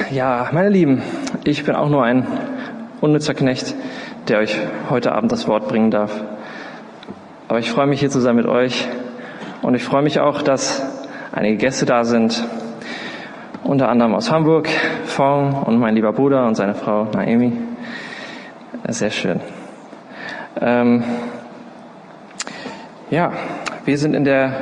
Ja, meine Lieben, ich bin auch nur ein unnützer Knecht, der euch heute Abend das Wort bringen darf. Aber ich freue mich, hier zu sein mit euch. Und ich freue mich auch, dass einige Gäste da sind. Unter anderem aus Hamburg, Fong und mein lieber Bruder und seine Frau Naomi. Sehr schön. Wir sind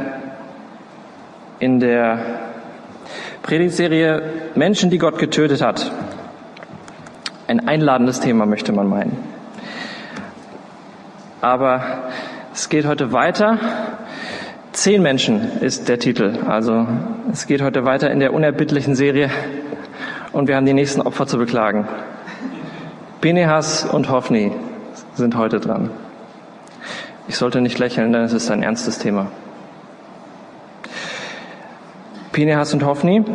in der Predigtserie Menschen, die Gott getötet hat. Ein einladendes Thema, möchte man meinen. Aber es geht heute weiter. 10 Menschen ist der Titel. Also es geht heute weiter in der unerbittlichen Serie und wir haben die nächsten Opfer zu beklagen. Pinehas und Hofni sind heute dran. Ich sollte nicht lächeln, denn es ist ein ernstes Thema. Pinehas und Hofni,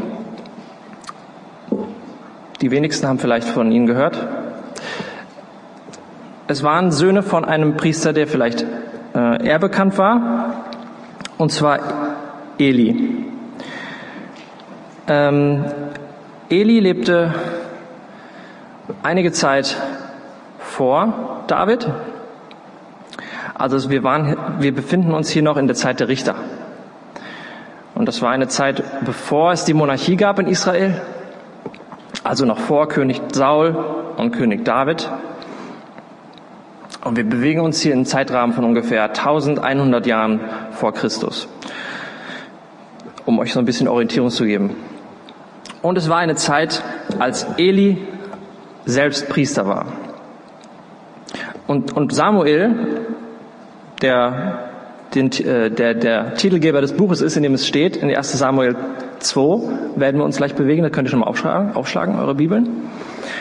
die wenigsten haben vielleicht von ihnen gehört. Es waren Söhne von einem Priester, der vielleicht eher bekannt war, und zwar Eli. Eli lebte einige Zeit vor David. Also wir befinden uns hier noch in der Zeit der Richter. Und das war eine Zeit, bevor es die Monarchie gab in Israel, also noch vor König Saul und König David. Und wir bewegen uns hier im Zeitrahmen von ungefähr 1100 Jahren vor Christus, um euch so ein bisschen Orientierung zu geben. Und es war eine Zeit, als Eli selbst Priester war. Und Samuel, der Titelgeber des Buches ist, in dem es steht, in 1. Samuel 2, werden wir uns gleich bewegen, da könnt ihr schon mal aufschlagen, eure Bibeln.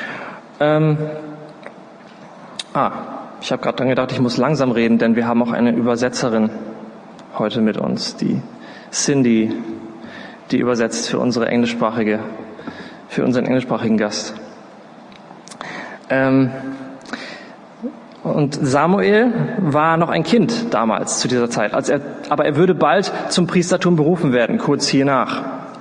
Ich habe gerade dran gedacht, ich muss langsam reden, denn wir haben auch eine Übersetzerin heute mit uns, die Cindy, die übersetzt für unseren englischsprachigen Gast. Und Samuel war noch ein Kind damals, zu dieser Zeit. Aber er würde bald zum Priestertum berufen werden, kurz hiernach.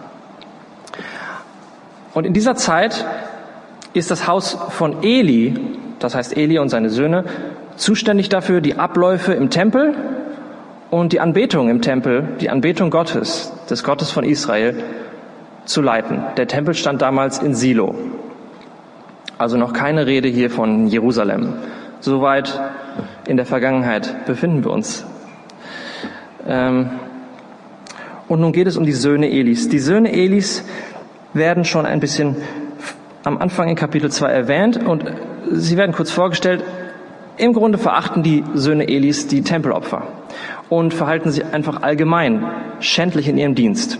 Und in dieser Zeit ist das Haus von Eli, das heißt Eli und seine Söhne, zuständig dafür, die Abläufe im Tempel und die Anbetung im Tempel, die Anbetung Gottes, des Gottes von Israel, zu leiten. Der Tempel stand damals in Silo. Also noch keine Rede hier von Jerusalem. Soweit in der Vergangenheit befinden wir uns. Und nun geht es um die Söhne Elis. Die Söhne Elis werden schon ein bisschen am Anfang in Kapitel 2 erwähnt und sie werden kurz vorgestellt. Im Grunde verachten die Söhne Elis die Tempelopfer und verhalten sich einfach allgemein schändlich in ihrem Dienst.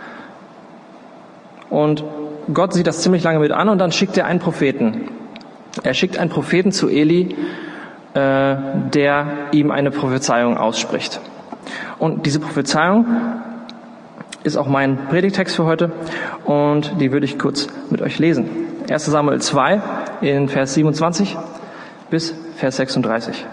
Und Gott sieht das ziemlich lange mit an und dann schickt er einen Propheten. Er schickt einen Propheten zu Eli, der ihm eine Prophezeiung ausspricht. Und diese Prophezeiung ist auch mein Predigtext für heute und die würde ich kurz mit euch lesen. 1. Samuel 2 in Vers 27 bis Vers 36.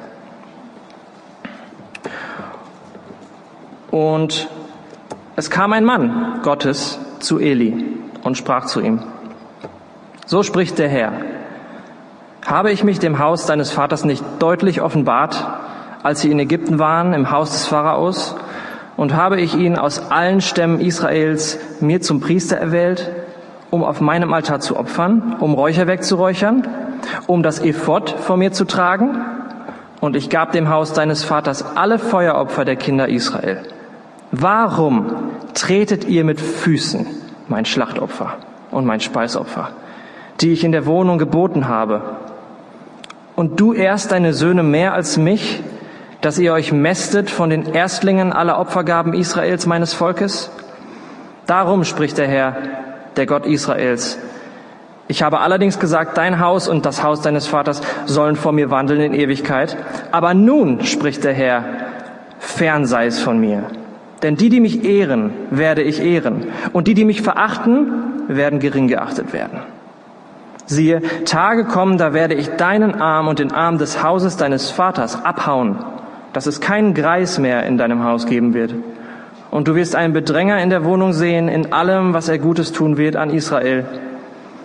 Und es kam ein Mann Gottes zu Eli und sprach zu ihm: So spricht der Herr: Habe ich mich dem Haus deines Vaters nicht deutlich offenbart, als sie in Ägypten waren, im Haus des Pharaos, und habe ich ihn aus allen Stämmen Israels mir zum Priester erwählt, um auf meinem Altar zu opfern, um Räucherwerk zu räuchern, um das Ephod vor mir zu tragen? Und ich gab dem Haus deines Vaters alle Feueropfer der Kinder Israel. Warum tretet ihr mit Füßen mein Schlachtopfer und mein Speisopfer, die ich in der Wohnung geboten habe? Und du ehrst deine Söhne mehr als mich, dass ihr euch mästet von den Erstlingen aller Opfergaben Israels, meines Volkes? Darum spricht der Herr, der Gott Israels: Ich habe allerdings gesagt, dein Haus und das Haus deines Vaters sollen vor mir wandeln in Ewigkeit. Aber nun, spricht der Herr, fern sei es von mir. Denn die mich ehren, werde ich ehren. Und die mich verachten, werden gering geachtet werden. Siehe, Tage kommen, da werde ich deinen Arm und den Arm des Hauses deines Vaters abhauen, dass es keinen Greis mehr in deinem Haus geben wird. Und du wirst einen Bedränger in der Wohnung sehen, in allem, was er Gutes tun wird an Israel.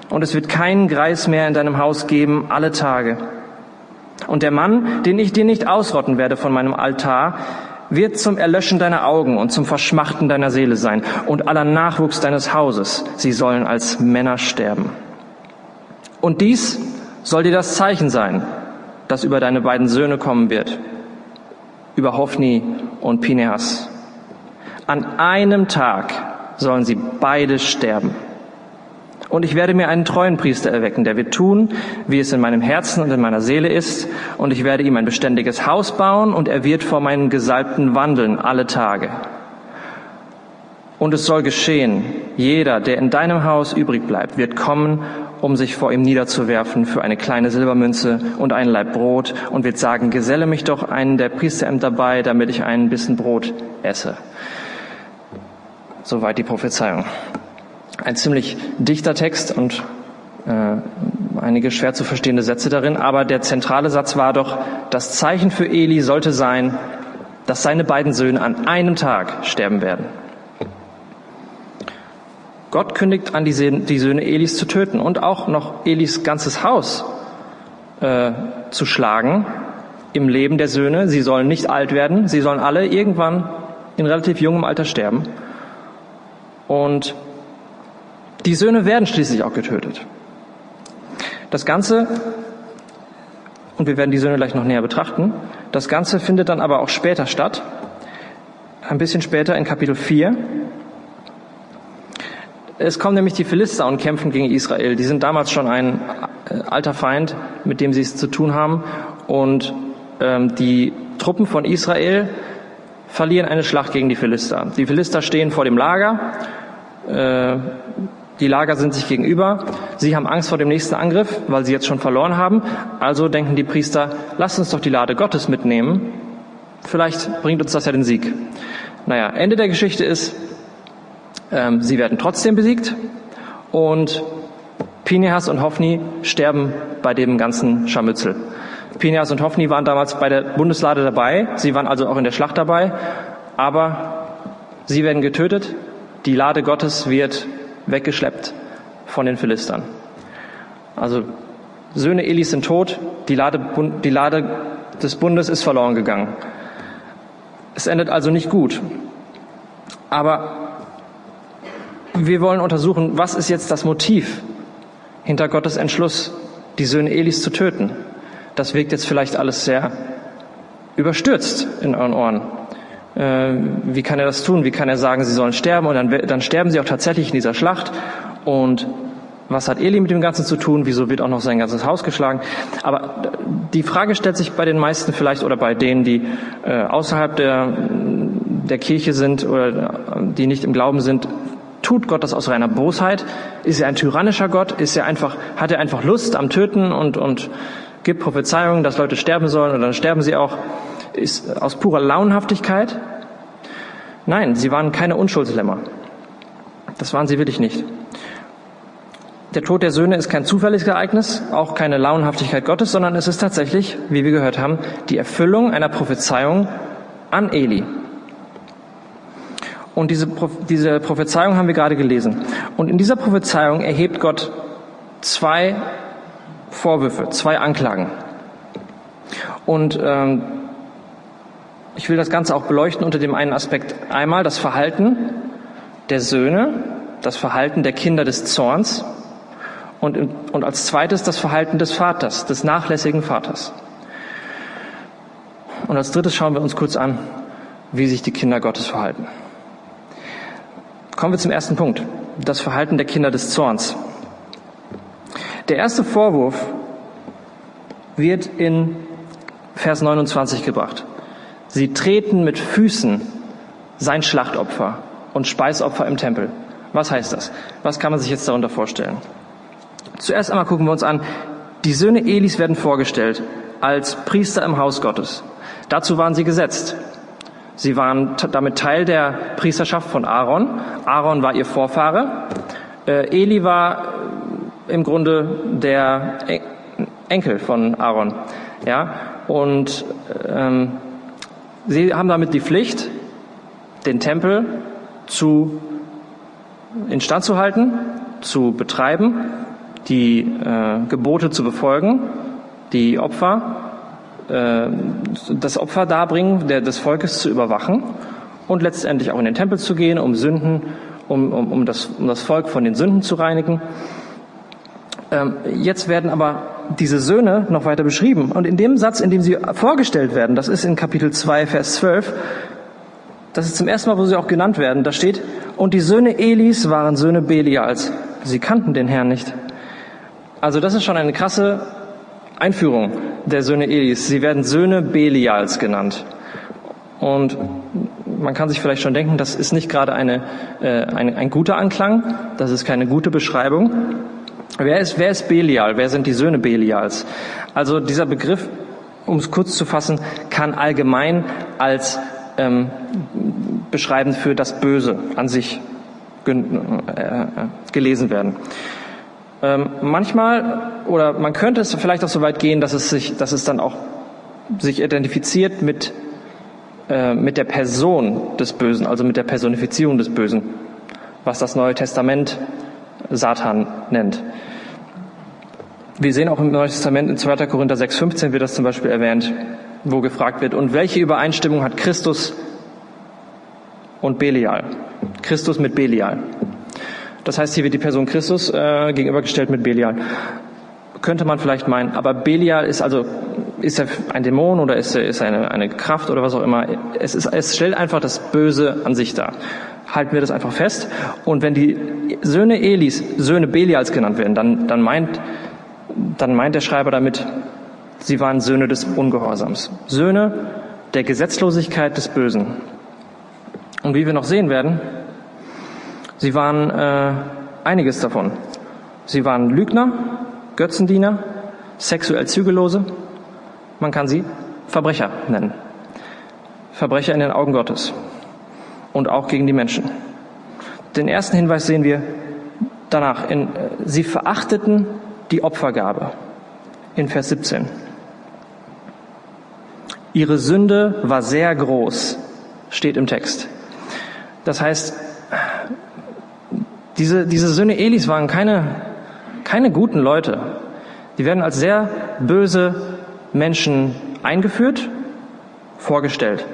und es wird keinen Greis mehr in deinem Haus geben alle Tage. Und der Mann, den ich dir nicht ausrotten werde von meinem Altar, wird zum Erlöschen deiner Augen und zum Verschmachten deiner Seele sein und aller Nachwuchs deines Hauses. Sie sollen als Männer sterben. Und dies soll dir das Zeichen sein, das über deine beiden Söhne kommen wird, über Hofni und Pinehas. An einem Tag sollen sie beide sterben. Und ich werde mir einen treuen Priester erwecken, der wird tun, wie es in meinem Herzen und in meiner Seele ist. Und ich werde ihm ein beständiges Haus bauen und er wird vor meinen Gesalbten wandeln alle Tage. Und es soll geschehen, jeder, der in deinem Haus übrig bleibt, wird kommen, um sich vor ihm niederzuwerfen für eine kleine Silbermünze und ein Laib Brot und wird sagen, geselle mich doch einen der Priesterämter bei, damit ich ein bisschen Brot esse. Soweit die Prophezeiung. Ein ziemlich dichter Text und einige schwer zu verstehende Sätze darin, aber der zentrale Satz war doch, das Zeichen für Eli sollte sein, dass seine beiden Söhne an einem Tag sterben werden. Gott kündigt an, die Söhne Elis zu töten und auch noch Elis ganzes Haus zu schlagen im Leben der Söhne. Sie sollen nicht alt werden, sie sollen alle irgendwann in relativ jungem Alter sterben. Und die Söhne werden schließlich auch getötet. Das Ganze, und wir werden die Söhne gleich noch näher betrachten, das Ganze findet dann aber auch später statt, ein bisschen später in Kapitel 4. Es kommen nämlich die Philister und kämpfen gegen Israel. Die sind damals schon ein alter Feind, mit dem sie es zu tun haben. Und die Truppen von Israel verlieren eine Schlacht gegen die Philister. Die Philister stehen vor dem Lager. Die Lager sind sich gegenüber. Sie haben Angst vor dem nächsten Angriff, weil sie jetzt schon verloren haben. Also denken die Priester, lasst uns doch die Lade Gottes mitnehmen. Vielleicht bringt uns das ja den Sieg. Naja, Ende der Geschichte ist, sie werden trotzdem besiegt und Pinehas und Hofni sterben bei dem ganzen Scharmützel. Pinehas und Hofni waren damals bei der Bundeslade dabei. Sie waren also auch in der Schlacht dabei. Aber sie werden getötet. Die Lade Gottes wird weggeschleppt von den Philistern. Also Söhne Elis sind tot, die Lade des Bundes ist verloren gegangen. Es endet also nicht gut. Aber wir wollen untersuchen, was ist jetzt das Motiv hinter Gottes Entschluss, die Söhne Elis zu töten. Das wirkt jetzt vielleicht alles sehr überstürzt in euren Ohren. Wie kann er das tun? Wie kann er sagen, sie sollen sterben? Und dann sterben sie auch tatsächlich in dieser Schlacht. Und was hat Eli mit dem Ganzen zu tun? Wieso wird auch noch sein ganzes Haus geschlagen? Aber die Frage stellt sich bei den meisten vielleicht oder bei denen, die außerhalb der Kirche sind oder die nicht im Glauben sind, tut Gott das aus reiner Bosheit? Ist er ein tyrannischer Gott? Hat er einfach Lust am Töten und gibt Prophezeiungen, dass Leute sterben sollen und dann sterben sie auch? Ist aus purer Launenhaftigkeit? Nein, sie waren keine Unschuldslämmer. Das waren sie wirklich nicht. Der Tod der Söhne ist kein zufälliges Ereignis, auch keine Launenhaftigkeit Gottes, sondern es ist tatsächlich, wie wir gehört haben, die Erfüllung einer Prophezeiung an Eli. Und diese Prophezeiung haben wir gerade gelesen. Und in dieser Prophezeiung erhebt Gott 2 Vorwürfe, 2 Anklagen. Und ich will das Ganze auch beleuchten unter dem einen Aspekt. Einmal das Verhalten der Söhne, das Verhalten der Kinder des Zorns und als zweites das Verhalten des Vaters, des nachlässigen Vaters. Und als drittes schauen wir uns kurz an, wie sich die Kinder Gottes verhalten. Kommen wir zum ersten Punkt, das Verhalten der Kinder des Zorns. Der erste Vorwurf wird in Vers 29 gebracht. Sie treten mit Füßen sein Schlachtopfer und Speisopfer im Tempel. Was heißt das? Was kann man sich jetzt darunter vorstellen? Zuerst einmal gucken wir uns an, die Söhne Elis werden vorgestellt als Priester im Haus Gottes. Dazu waren sie gesetzt. Sie waren damit Teil der Priesterschaft von Aaron. Aaron war ihr Vorfahre. Eli war im Grunde der Enkel von Aaron. Ja, und sie haben damit die Pflicht, den Tempel instand zu halten, zu betreiben, die Gebote zu befolgen, die Opfer, das Opfer darbringen, des Volkes zu überwachen und letztendlich auch in den Tempel zu gehen, um Sünden, um das Volk von den Sünden zu reinigen. Jetzt werden aber diese Söhne noch weiter beschrieben. Und in dem Satz, in dem sie vorgestellt werden, das ist in Kapitel 2, Vers 12, das ist zum ersten Mal, wo sie auch genannt werden, da steht, und die Söhne Elis waren Söhne Belials. Sie kannten den Herrn nicht. Also das ist schon eine krasse Einführung der Söhne Elis. Sie werden Söhne Belials genannt. Und man kann sich vielleicht schon denken, das ist nicht gerade ein guter Anklang, das ist keine gute Beschreibung. Wer ist Belial? Wer sind die Söhne Belials? Also dieser Begriff, um es kurz zu fassen, kann allgemein als beschreibend für das Böse an sich gelesen werden. Manchmal, oder man könnte es vielleicht auch so weit gehen, dass es dann auch sich identifiziert mit der Person des Bösen, also mit der Personifizierung des Bösen, was das Neue Testament Satan nennt. Wir sehen auch im Neuen Testament in 2. Korinther 6,15 wird das zum Beispiel erwähnt, wo gefragt wird, und welche Übereinstimmung hat Christus und Belial? Christus mit Belial. Das heißt, hier wird die Person Christus gegenübergestellt mit Belial. Könnte man vielleicht meinen, aber Belial ist er ein Dämon oder ist er eine Kraft oder was auch immer? Es stellt einfach das Böse an sich dar. Halten wir das einfach fest. Und wenn die Söhne Elis Söhne Belials genannt werden, dann meint der Schreiber damit, sie waren Söhne des Ungehorsams, Söhne der Gesetzlosigkeit des Bösen. Und wie wir noch sehen werden, sie waren einiges davon. Sie waren Lügner, Götzendiener, sexuell Zügellose. Man kann sie Verbrecher nennen. Verbrecher in den Augen Gottes. Und auch gegen die Menschen. Den ersten Hinweis sehen wir danach. Sie verachteten die Opfergabe. In Vers 17. Ihre Sünde war sehr groß, steht im Text. Das heißt, diese Söhne Elis waren keine guten Leute. Die werden als sehr böse Menschen eingeführt, vorgestellt.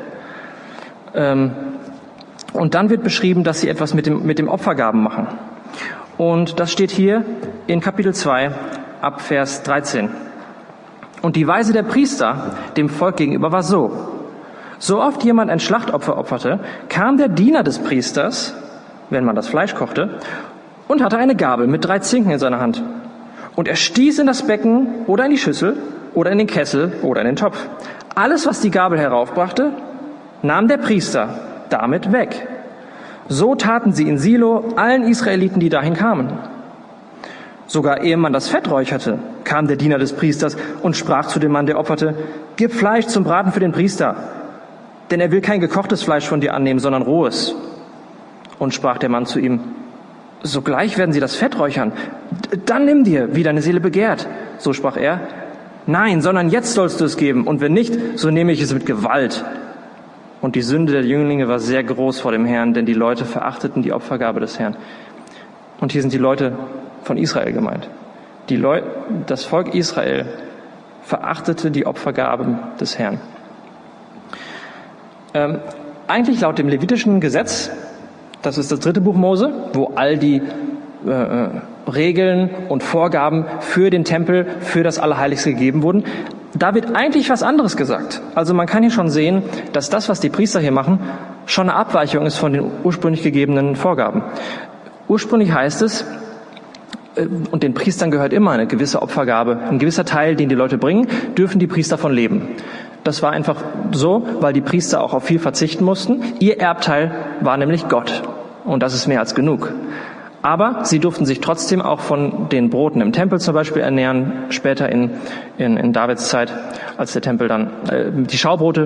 Und dann wird beschrieben, dass sie etwas mit dem Opfergaben machen. Und das steht hier in Kapitel 2 ab Vers 13. Und die Weise der Priester dem Volk gegenüber war so. So oft jemand ein Schlachtopfer opferte, kam der Diener des Priesters, wenn man das Fleisch kochte, und hatte eine Gabel mit 3 Zinken in seiner Hand. Und er stieß in das Becken oder in die Schüssel oder in den Kessel oder in den Topf. Alles, was die Gabel heraufbrachte, nahm der Priester damit weg. So taten sie in Silo allen Israeliten, die dahin kamen. Sogar ehe man das Fett räucherte, kam der Diener des Priesters und sprach zu dem Mann, der opferte, gib Fleisch zum Braten für den Priester, denn er will kein gekochtes Fleisch von dir annehmen, sondern rohes. Und sprach der Mann zu ihm, sogleich werden sie das Fett räuchern, dann nimm dir, wie deine Seele begehrt. So sprach er, nein, sondern jetzt sollst du es geben, und wenn nicht, so nehme ich es mit Gewalt. Und die Sünde der Jünglinge war sehr groß vor dem Herrn, denn die Leute verachteten die Opfergabe des Herrn. Und hier sind die Leute von Israel gemeint. Das Volk Israel verachtete die Opfergaben des Herrn. Eigentlich laut dem levitischen Gesetz, das ist das 3. Buch Mose, wo all die Regeln und Vorgaben für den Tempel, für das Allerheiligste gegeben wurden, da wird eigentlich was anderes gesagt. Also man kann hier schon sehen, dass das, was die Priester hier machen, schon eine Abweichung ist von den ursprünglich gegebenen Vorgaben. Ursprünglich heißt es, und den Priestern gehört immer eine gewisse Opfergabe, ein gewisser Teil, den die Leute bringen, dürfen die Priester von leben. Das war einfach so, weil die Priester auch auf viel verzichten mussten. Ihr Erbteil war nämlich Gott. Und das ist mehr als genug. Aber sie durften sich trotzdem auch von den Broten im Tempel zum Beispiel ernähren, später in Davids Zeit, als der Tempel dann, die Schaubrote,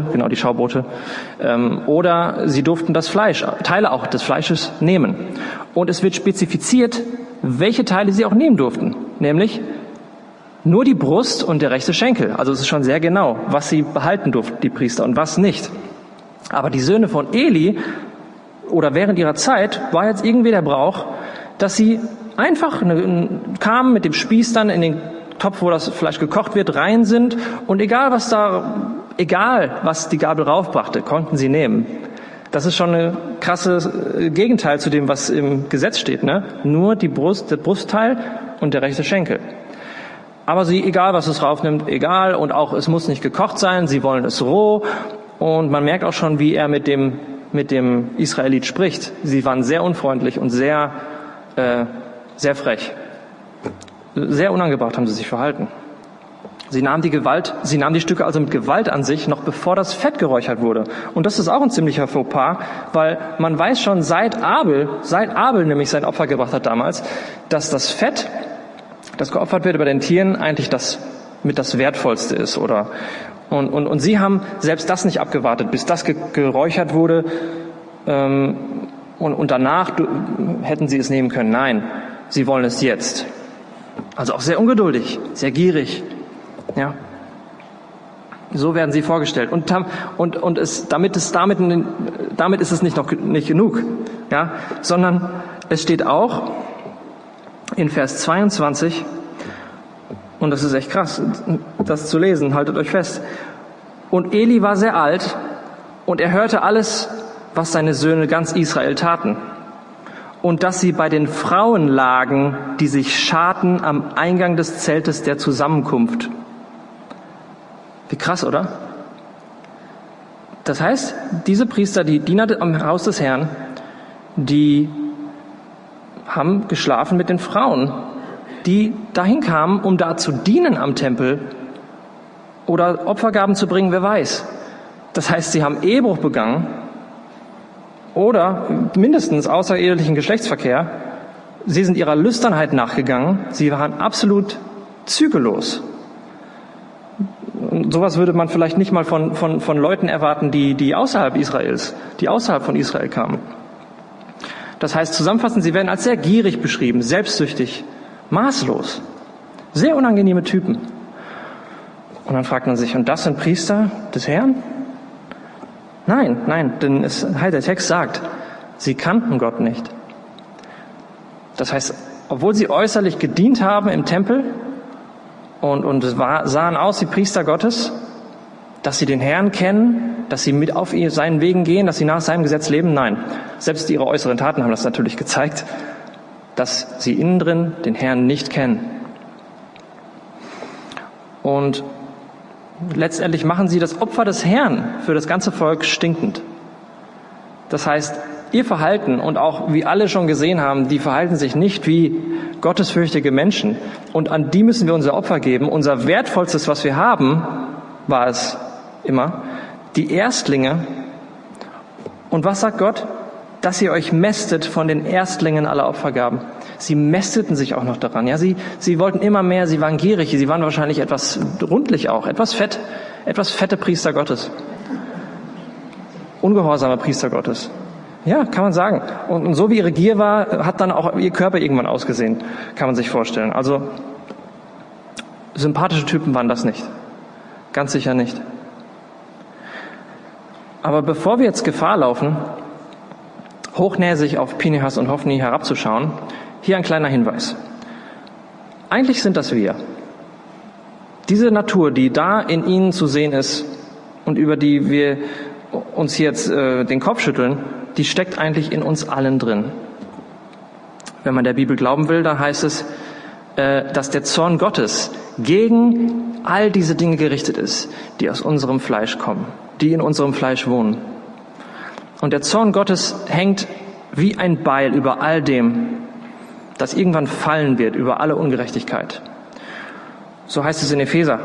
oder sie durften das Fleisch, Teile auch des Fleisches nehmen. Und es wird spezifiziert, welche Teile sie auch nehmen durften, nämlich nur die Brust und der rechte Schenkel. Also es ist schon sehr genau, was sie behalten durften, die Priester, und was nicht. Aber die Söhne von Eli, oder während ihrer Zeit, war jetzt irgendwie der Brauch, dass sie einfach kamen mit dem Spieß dann in den Topf, wo das Fleisch gekocht wird, rein sind und egal was die Gabel raufbrachte, konnten sie nehmen. Das ist schon ein krasses Gegenteil zu dem, was im Gesetz steht, ne? Nur der Brustteil und der rechte Schenkel. Aber egal was es raufnimmt, egal, und auch es muss nicht gekocht sein, sie wollen es roh. Und man merkt auch schon, wie er mit dem Israelit spricht. Sie waren sehr unfreundlich und sehr frech. Sehr unangebracht haben sie sich verhalten. Sie nahmen die Stücke also mit Gewalt an sich, noch bevor das Fett geräuchert wurde. Und das ist auch ein ziemlicher Fauxpas, weil man weiß schon seit Abel nämlich sein Opfer gebracht hat damals, dass das Fett, das geopfert wird bei den Tieren, eigentlich das Wertvollste ist, oder? Und sie haben selbst das nicht abgewartet, bis das geräuchert wurde, und danach hätten sie es nehmen können. Nein, sie wollen es jetzt. Also auch sehr ungeduldig, sehr gierig. Ja. So werden sie vorgestellt. Damit ist es nicht genug, ja, sondern es steht auch in Vers 22, und das ist echt krass, das zu lesen, haltet euch fest. Und Eli war sehr alt, und er hörte alles, was seine Söhne ganz Israel taten. Und dass sie bei den Frauen lagen, die sich scharten am Eingang des Zeltes der Zusammenkunft. Wie krass, oder? Das heißt, diese Priester, die Diener am Haus des Herrn, die haben geschlafen mit den Frauen, die dahin kamen, um da zu dienen am Tempel oder Opfergaben zu bringen, wer weiß. Das heißt, sie haben Ehebruch begangen oder mindestens außerehelichen Geschlechtsverkehr. Sie sind ihrer Lüsternheit nachgegangen. Sie waren absolut zügellos. Und sowas würde man vielleicht nicht mal von Leuten erwarten, die außerhalb von Israel kamen. Das heißt, zusammenfassend, sie werden als sehr gierig beschrieben, selbstsüchtig, maßlos, sehr unangenehme Typen. Und dann fragt man sich, und das sind Priester des Herrn? Nein, denn der Text sagt, sie kannten Gott nicht. Das heißt, obwohl sie äußerlich gedient haben im Tempel und sahen aus wie Priester Gottes, dass sie den Herrn kennen, dass sie mit auf seinen Wegen gehen, dass sie nach seinem Gesetz leben, nein. Selbst ihre äußeren Taten haben das natürlich gezeigt, dass sie innen drin den Herrn nicht kennen. Und letztendlich machen sie das Opfer des Herrn für das ganze Volk stinkend. Das heißt, ihr Verhalten, und auch wie alle schon gesehen haben, die verhalten sich nicht wie gottesfürchtige Menschen. Und an die müssen wir unser Opfer geben. Unser Wertvollstes, was wir haben, war es immer, die Erstlinge. Und was sagt Gott? Dass ihr euch mästet von den Erstlingen aller Opfergaben. Sie mästeten sich auch noch daran. Ja, sie wollten immer mehr, sie waren gierig, sie waren wahrscheinlich etwas rundlich auch, etwas fette Priester Gottes. Ungehorsame Priester Gottes. Ja, kann man sagen. Und so wie ihre Gier war, hat dann auch ihr Körper irgendwann ausgesehen, kann man sich vorstellen. Also sympathische Typen waren das nicht. Ganz sicher nicht. Aber bevor wir jetzt Gefahr laufen, hochnäsig auf Pinehas und Hofni herabzuschauen, hier ein kleiner Hinweis. Eigentlich sind das wir. Diese Natur, die da in ihnen zu sehen ist und über die wir uns jetzt den Kopf schütteln, die steckt eigentlich in uns allen drin. Wenn man der Bibel glauben will, dann heißt es, dass der Zorn Gottes gegen all diese Dinge gerichtet ist, die aus unserem Fleisch kommen, die in unserem Fleisch wohnen. Und der Zorn Gottes hängt wie ein Beil über all dem, das irgendwann fallen wird, über alle Ungerechtigkeit. So heißt es in Epheser.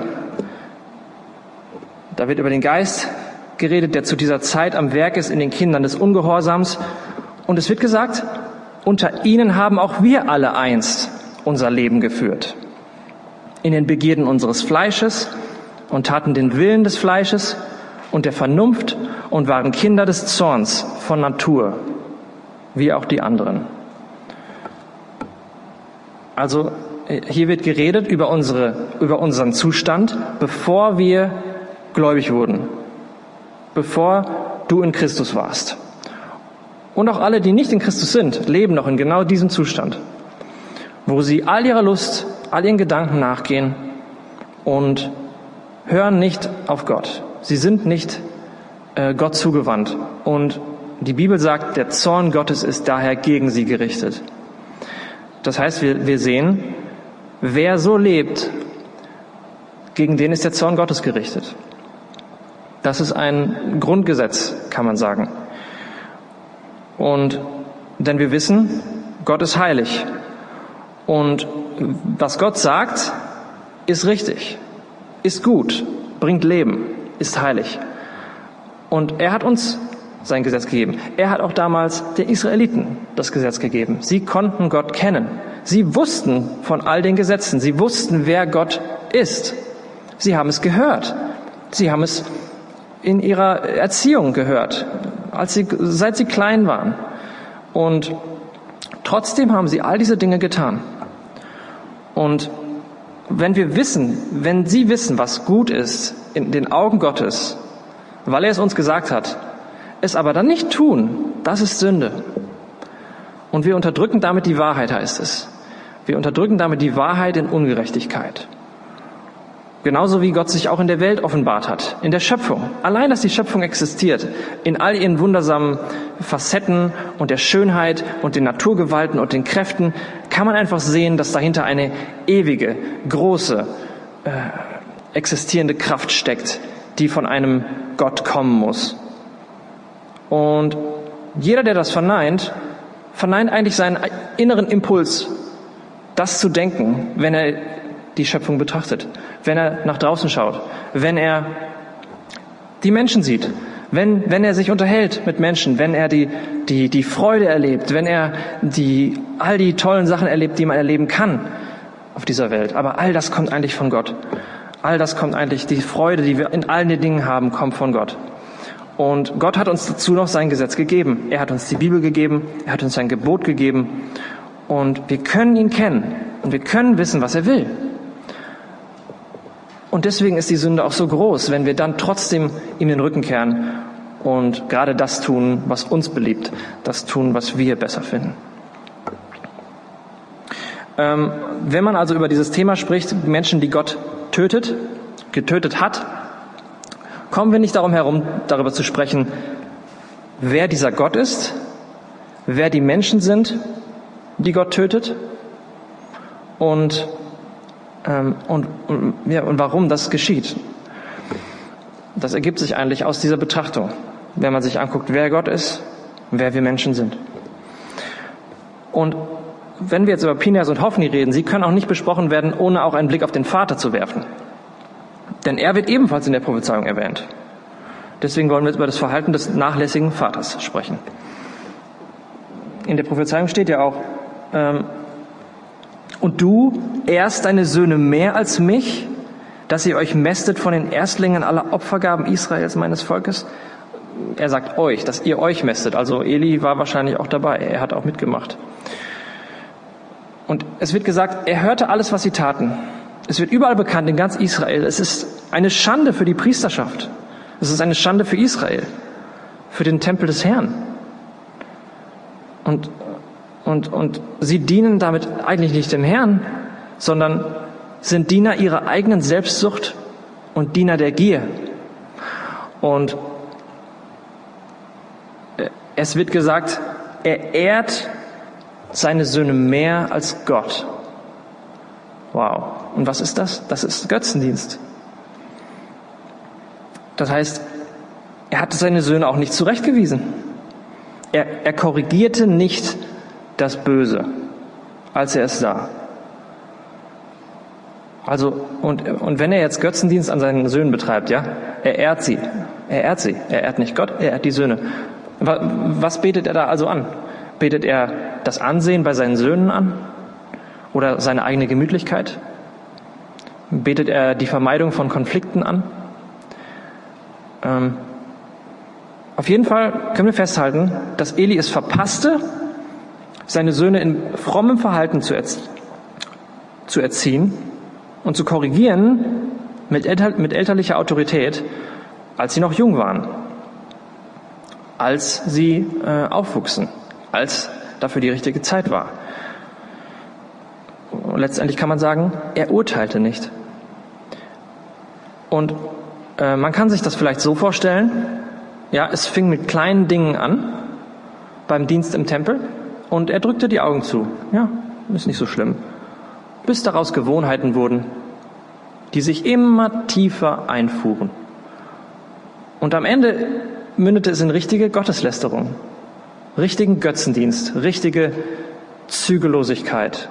Da wird über den Geist geredet, der zu dieser Zeit am Werk ist in den Kindern des Ungehorsams. Und es wird gesagt, unter ihnen haben auch wir alle einst unser Leben geführt. In den Begierden unseres Fleisches und taten den Willen des Fleisches und der Vernunft und waren Kinder des Zorns von Natur, wie auch die anderen. Also hier wird geredet über unseren Zustand, bevor wir gläubig wurden, bevor du in Christus warst. Und auch alle, die nicht in Christus sind, leben noch in genau diesem Zustand. wo sie all ihrer Lust, all ihren Gedanken nachgehen und hören nicht auf Gott. Sie sind nicht Gott zugewandt. Und die Bibel sagt, der Zorn Gottes ist daher gegen sie gerichtet. Das heißt, wir sehen, wer so lebt, gegen den ist der Zorn Gottes gerichtet. Das ist ein Grundgesetz, kann man sagen. Und denn wir wissen, Gott ist heilig. Und was Gott sagt, ist richtig, ist gut, bringt Leben, ist heilig. Und er hat uns sein Gesetz gegeben. Er hat auch damals den Israeliten das Gesetz gegeben. Sie konnten Gott kennen. Sie wussten von all den Gesetzen. Sie wussten, wer Gott ist. Sie haben es gehört. Sie haben es in ihrer Erziehung gehört, seit sie klein waren. Und trotzdem haben sie all diese Dinge getan. Und wenn sie wissen, was gut ist in den Augen Gottes, weil er es uns gesagt hat, es aber dann nicht tun, das ist Sünde. Und wir unterdrücken damit die Wahrheit, heißt es. Wir unterdrücken damit die Wahrheit in Ungerechtigkeit. Genauso wie Gott sich auch in der Welt offenbart hat, in der Schöpfung. Allein, dass die Schöpfung existiert, in all ihren wundersamen Facetten und der Schönheit und den Naturgewalten und den Kräften, kann man einfach sehen, dass dahinter eine ewige, große, existierende Kraft steckt, die von einem Gott kommen muss. Und jeder, der das verneint eigentlich seinen inneren Impuls, das zu denken, wenn er die Schöpfung betrachtet, wenn er nach draußen schaut, wenn er die Menschen sieht, wenn er sich unterhält mit Menschen, wenn er die Freude erlebt, wenn er all die tollen Sachen erlebt, die man erleben kann auf dieser Welt. Aber all das kommt eigentlich von Gott. All das kommt eigentlich, die Freude, die wir in allen den Dingen haben, kommt von Gott. Und Gott hat uns dazu noch sein Gesetz gegeben. Er hat uns die Bibel gegeben, er hat uns sein Gebot gegeben. Und wir können ihn kennen und wir können wissen, was er will. Und deswegen ist die Sünde auch so groß, wenn wir dann trotzdem ihm den Rücken kehren und gerade das tun, was uns beliebt, das tun, was wir besser finden. Wenn man also über dieses Thema spricht, Menschen, die Gott getötet hat, kommen wir nicht darum herum, darüber zu sprechen, wer dieser Gott ist, wer die Menschen sind, die Gott tötet und warum das geschieht. Das ergibt sich eigentlich aus dieser Betrachtung, wenn man sich anguckt, wer Gott ist, wer wir Menschen sind. Und wenn wir jetzt über Pinehas und Hophni reden, sie können auch nicht besprochen werden, ohne auch einen Blick auf den Vater zu werfen. Denn er wird ebenfalls in der Prophezeiung erwähnt. Deswegen wollen wir jetzt über das Verhalten des nachlässigen Vaters sprechen. In der Prophezeiung steht ja auch, und du ehrst deine Söhne mehr als mich, dass ihr euch mästet von den Erstlingen aller Opfergaben Israels, meines Volkes. Er sagt euch, dass ihr euch mästet. Also Eli war wahrscheinlich auch dabei, er hat auch mitgemacht. Und es wird gesagt, er hörte alles, was sie taten. Es wird überall bekannt, in ganz Israel. Es ist eine Schande für die Priesterschaft. Es ist eine Schande für Israel, für den Tempel des Herrn. Und sie dienen damit eigentlich nicht dem Herrn, sondern sind Diener ihrer eigenen Selbstsucht und Diener der Gier. Und es wird gesagt, er ehrt seine Söhne mehr als Gott. Wow. Und was ist das? Das ist Götzendienst. Das heißt, er hat seine Söhne auch nicht zurechtgewiesen. Er korrigierte nicht das Böse, als er es sah. Also, und wenn er jetzt Götzendienst an seinen Söhnen betreibt, ja, er ehrt sie. Er ehrt nicht Gott, er ehrt die Söhne. Was betet er da also an? Betet er das Ansehen bei seinen Söhnen an? Oder seine eigene Gemütlichkeit? Betet er die Vermeidung von Konflikten an? Auf jeden Fall können wir festhalten, dass Eli es verpasste, seine Söhne in frommem Verhalten zu erziehen und zu korrigieren mit elterlicher Autorität, als sie noch jung waren, als sie aufwuchsen, als dafür die richtige Zeit war. letztendlich kann man sagen, er urteilte nicht. Und man kann sich das vielleicht so vorstellen, ja, es fing mit kleinen Dingen an, beim Dienst im Tempel, und er drückte die Augen zu. Ja, ist nicht so schlimm. Bis daraus Gewohnheiten wurden, die sich immer tiefer einfuhren. Und am Ende mündete es in richtige Gotteslästerung, richtigen Götzendienst, richtige Zügellosigkeit.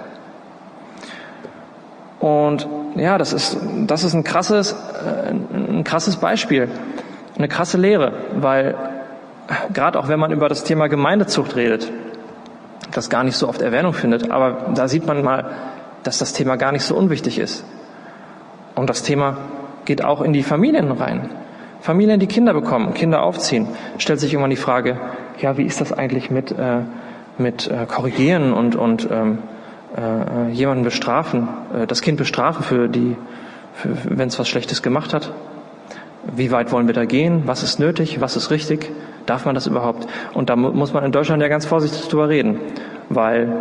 Und ja, das ist ein krasses Beispiel, eine krasse Lehre, weil gerade auch wenn man über das Thema Gemeindezucht redet, das gar nicht so oft Erwähnung findet, aber da sieht man mal, dass das Thema gar nicht so unwichtig ist. Und das Thema geht auch in die Familien rein. Familien, die Kinder bekommen, Kinder aufziehen, stellt sich irgendwann die Frage, ja, wie ist das eigentlich mit Korrigieren und jemanden bestrafen, das Kind bestrafen wenn es was Schlechtes gemacht hat? Wie weit wollen wir da gehen? Was ist nötig? Was ist richtig? Darf man das überhaupt? Und da muss man in Deutschland ja ganz vorsichtig drüber reden, weil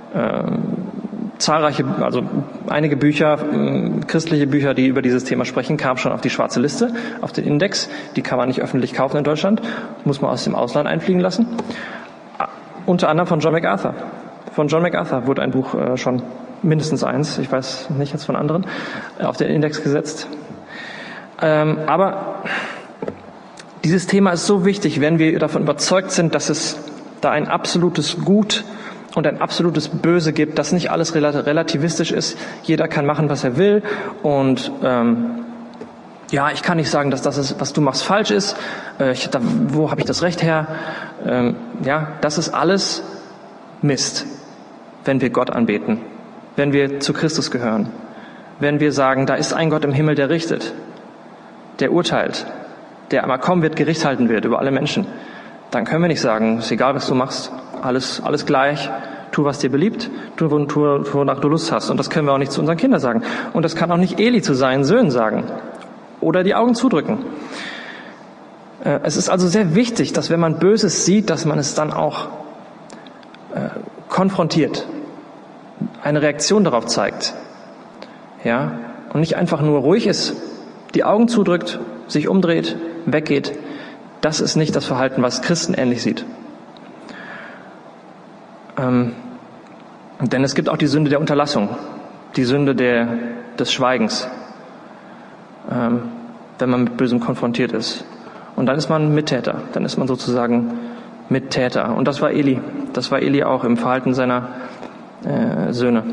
einige Bücher, christliche Bücher, die über dieses Thema sprechen, kamen schon auf die schwarze Liste, auf den Index. Die kann man nicht öffentlich kaufen in Deutschland, muss man aus dem Ausland einfliegen lassen. Unter anderem von John MacArthur. Von John MacArthur wurde ein Buch schon mindestens eins, ich weiß nicht jetzt von anderen, auf den Index gesetzt. Aber dieses Thema ist so wichtig, wenn wir davon überzeugt sind, dass es da ein absolutes Gut und ein absolutes Böse gibt, dass nicht alles relativistisch ist. Jeder kann machen, was er will. Und ich kann nicht sagen, dass das ist, was du machst, falsch ist. Wo habe ich das Recht her? Das ist alles Mist, wenn wir Gott anbeten, wenn wir zu Christus gehören, wenn wir sagen, da ist ein Gott im Himmel, der richtet, der urteilt, der einmal kommen wird, Gericht halten wird über alle Menschen. Dann können wir nicht sagen, ist egal, was du machst, alles gleich, tu, was dir beliebt, tu, wonach du Lust hast. Und das können wir auch nicht zu unseren Kindern sagen. Und das kann auch nicht Eli zu seinen Söhnen sagen oder die Augen zudrücken. Es ist also sehr wichtig, dass wenn man Böses sieht, dass man es dann auch konfrontiert, eine Reaktion darauf zeigt, ja, und nicht einfach nur ruhig ist, die Augen zudrückt, sich umdreht, weggeht. Das ist nicht das Verhalten, was Christen ähnlich sieht. Denn es gibt auch die Sünde der Unterlassung, die Sünde des Schweigens, wenn man mit Bösem konfrontiert ist. Und dann ist man Mittäter, dann ist man sozusagen Mittäter. Und das war Eli. Das war Eli auch im Verhalten seiner Söhne.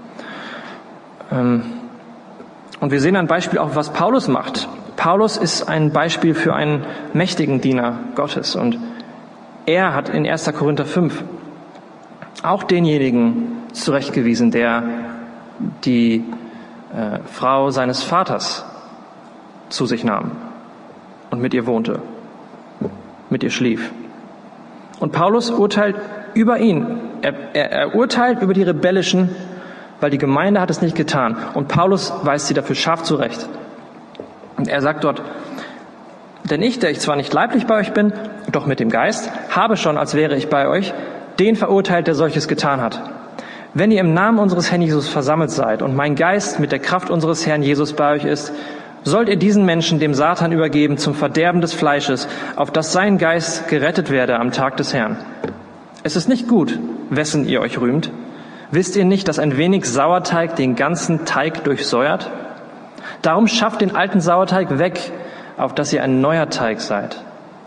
Und wir sehen ein Beispiel auch, was Paulus macht. Paulus ist ein Beispiel für einen mächtigen Diener Gottes. Und er hat in 1. Korinther 5 auch denjenigen zurechtgewiesen, der die Frau seines Vaters zu sich nahm und mit ihr wohnte, mit ihr schlief. Und Paulus urteilt über ihn. Er urteilt über die Rebellischen, weil die Gemeinde hat es nicht getan. Und Paulus weist sie dafür scharf zurecht. Und er sagt dort, denn ich, der ich zwar nicht leiblich bei euch bin, doch mit dem Geist, habe schon, als wäre ich bei euch, den verurteilt, der solches getan hat. Wenn ihr im Namen unseres Herrn Jesus versammelt seid und mein Geist mit der Kraft unseres Herrn Jesus bei euch ist, sollt ihr diesen Menschen dem Satan übergeben zum Verderben des Fleisches, auf dass sein Geist gerettet werde am Tag des Herrn. Es ist nicht gut, wessen ihr euch rühmt. Wisst ihr nicht, dass ein wenig Sauerteig den ganzen Teig durchsäuert? Darum schafft den alten Sauerteig weg, auf dass ihr ein neuer Teig seid.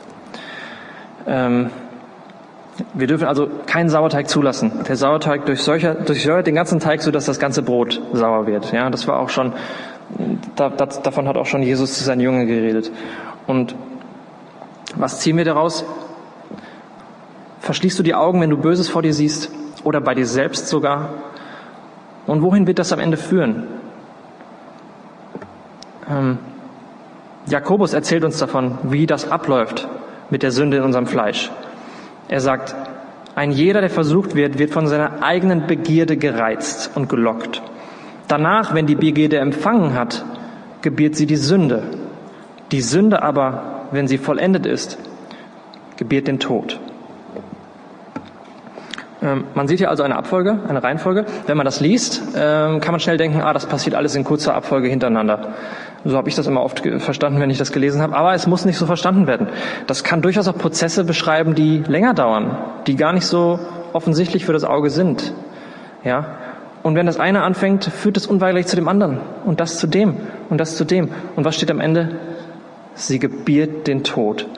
Wir dürfen also keinen Sauerteig zulassen. Der Sauerteig durchsäuert den ganzen Teig, sodass das ganze Brot sauer wird. Ja, das war auch schon, davon hat auch schon Jesus zu seinen Jüngern geredet. Und was ziehen wir daraus? Verschließt du die Augen, wenn du Böses vor dir siehst? Oder bei dir selbst sogar? Und wohin wird das am Ende führen? Jakobus erzählt uns davon, wie das abläuft mit der Sünde in unserem Fleisch. Er sagt, ein jeder, der versucht wird, wird von seiner eigenen Begierde gereizt und gelockt. Danach, wenn die Begierde empfangen hat, gebiert sie die Sünde. Die Sünde aber, wenn sie vollendet ist, gebiert den Tod. Man sieht hier also eine Abfolge, eine Reihenfolge. Wenn man das liest, kann man schnell denken, das passiert alles in kurzer Abfolge hintereinander. So habe ich das immer oft verstanden, wenn ich das gelesen habe. Aber es muss nicht so verstanden werden. Das kann durchaus auch Prozesse beschreiben, die länger dauern, die gar nicht so offensichtlich für das Auge sind. Ja. Und wenn das eine anfängt, führt es unweigerlich zu dem anderen. Und das zu dem. Und das zu dem. Und was steht am Ende? Sie gebiert den Tod.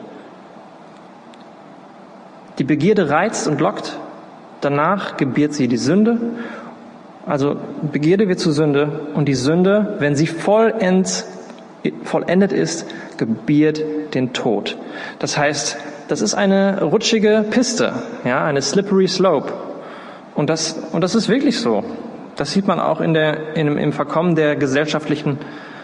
Die Begierde reizt und lockt. Danach gebiert sie die Sünde. Also Begierde wird zu Sünde. Und die Sünde, wenn sie vollendet ist, gebiert den Tod. Das heißt, das ist eine rutschige Piste, ja, eine slippery slope. Und das ist wirklich so. Das sieht man auch im Verkommen der gesellschaftlichen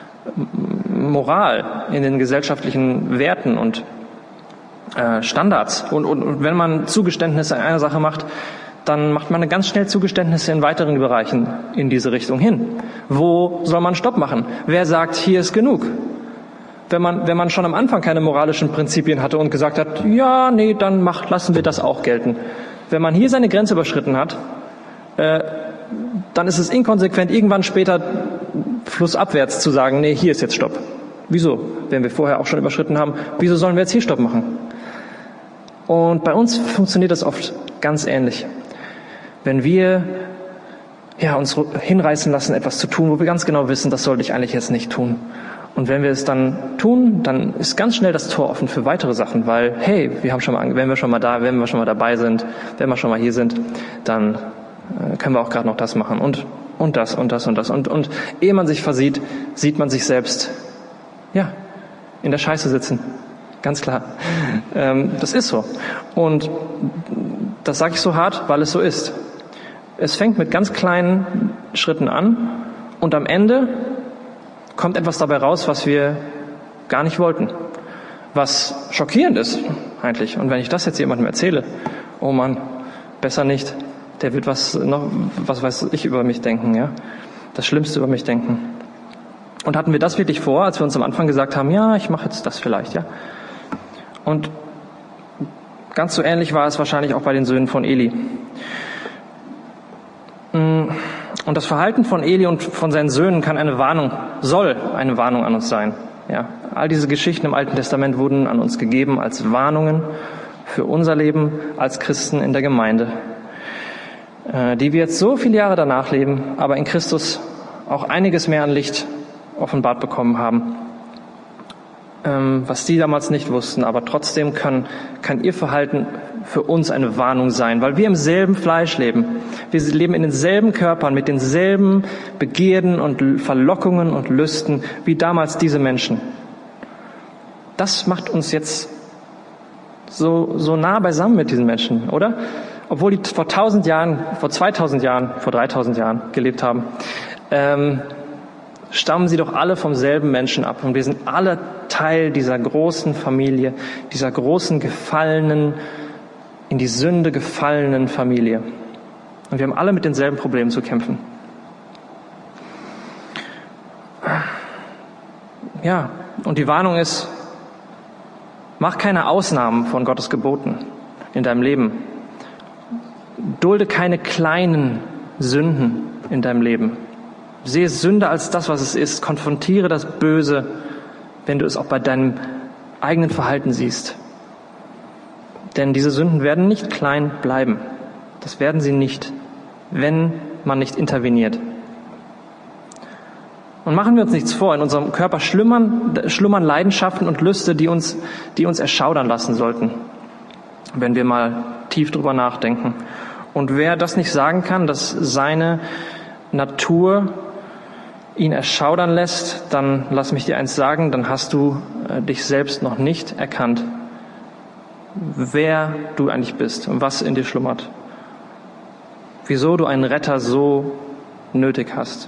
Moral, in den gesellschaftlichen Werten und Standards. Und wenn man Zugeständnisse in einer Sache macht, dann macht man ganz schnell Zugeständnisse in weiteren Bereichen in diese Richtung hin. Wo soll man Stopp machen? Wer sagt, hier ist genug? Wenn man schon am Anfang keine moralischen Prinzipien hatte und gesagt hat, ja, nee, dann lassen wir das auch gelten. Wenn man hier seine Grenze überschritten hat, dann ist es inkonsequent, irgendwann später flussabwärts zu sagen, nee, hier ist jetzt Stopp. Wieso? Wenn wir vorher auch schon überschritten haben, wieso sollen wir jetzt hier Stopp machen? Und bei uns funktioniert das oft ganz ähnlich. Wenn wir uns hinreißen lassen, etwas zu tun, wo wir ganz genau wissen, das sollte ich eigentlich jetzt nicht tun. Und wenn wir es dann tun, dann ist ganz schnell das Tor offen für weitere Sachen, weil, hey, wenn wir schon mal dabei sind, wenn wir schon mal hier sind, dann können wir auch gerade noch das machen und das und das und das. Und ehe man sich versieht, sieht man sich selbst, in der Scheiße sitzen. Ganz klar. Das ist so. Und das sage ich so hart, weil es so ist. Es fängt mit ganz kleinen Schritten an und am Ende kommt etwas dabei raus, was wir gar nicht wollten. Was schockierend ist eigentlich. Und wenn ich das jetzt jemandem erzähle, oh Mann, besser nicht. Der wird was weiß ich über mich denken, ja. Das Schlimmste über mich denken. Und hatten wir das wirklich vor, als wir uns am Anfang gesagt haben, ja, ich mache jetzt das vielleicht, ja. Und ganz so ähnlich war es wahrscheinlich auch bei den Söhnen von Eli. Und das Verhalten von Eli und von seinen Söhnen soll eine Warnung an uns sein. Ja. All diese Geschichten im Alten Testament wurden an uns gegeben als Warnungen für unser Leben als Christen in der Gemeinde, die wir jetzt so viele Jahre danach leben, aber in Christus auch einiges mehr an Licht offenbart bekommen haben, was die damals nicht wussten, aber trotzdem kann ihr Verhalten für uns eine Warnung sein, weil wir im selben Fleisch leben. Wir leben in denselben Körpern, mit denselben Begierden und Verlockungen und Lüsten wie damals diese Menschen. Das macht uns jetzt so nah beisammen mit diesen Menschen, oder? Obwohl die vor 1000 Jahren, vor 2000 Jahren, vor 3000 Jahren gelebt haben, stammen sie doch alle vom selben Menschen ab. Und wir sind alle Teil dieser großen Familie, dieser großen gefallenen, in die Sünde gefallenen Familie. Und wir haben alle mit denselben Problemen zu kämpfen. Ja, und die Warnung ist, mach keine Ausnahmen von Gottes Geboten in deinem Leben. Dulde keine kleinen Sünden in deinem Leben. Sehe Sünde als das, was es ist. Konfrontiere das Böse, wenn du es auch bei deinem eigenen Verhalten siehst. Denn diese Sünden werden nicht klein bleiben. Das werden sie nicht, wenn man nicht interveniert. Und machen wir uns nichts vor, in unserem Körper schlummern Leidenschaften und Lüste, die uns erschaudern lassen sollten, wenn wir mal tief drüber nachdenken. Und wer das nicht sagen kann, dass seine Natur ihn erschaudern lässt, dann lass mich dir eins sagen, dann hast du dich selbst noch nicht erkannt, wer du eigentlich bist und was in dir schlummert. Wieso du einen Retter so nötig hast.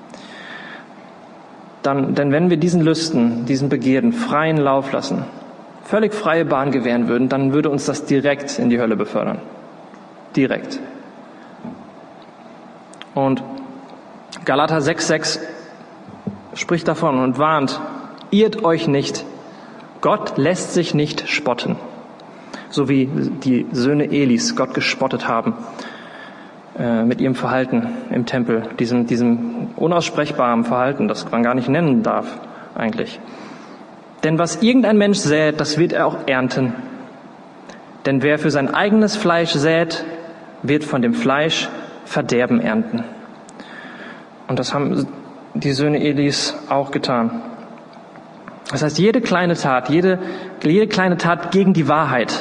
Denn wenn wir diesen Lüsten, diesen Begierden freien Lauf lassen, völlig freie Bahn gewähren würden, dann würde uns das direkt in die Hölle befördern. Direkt. Und Galater 6,6 spricht davon und warnt, irrt euch nicht, Gott lässt sich nicht spotten. So wie die Söhne Elis Gott gespottet haben mit ihrem Verhalten im Tempel, diesem unaussprechbaren Verhalten, das man gar nicht nennen darf eigentlich. Denn was irgendein Mensch sät, das wird er auch ernten. Denn wer für sein eigenes Fleisch sät, wird von dem Fleisch Verderben ernten. Und das haben die Söhne Elis auch getan. Das heißt, jede kleine Tat gegen die Wahrheit.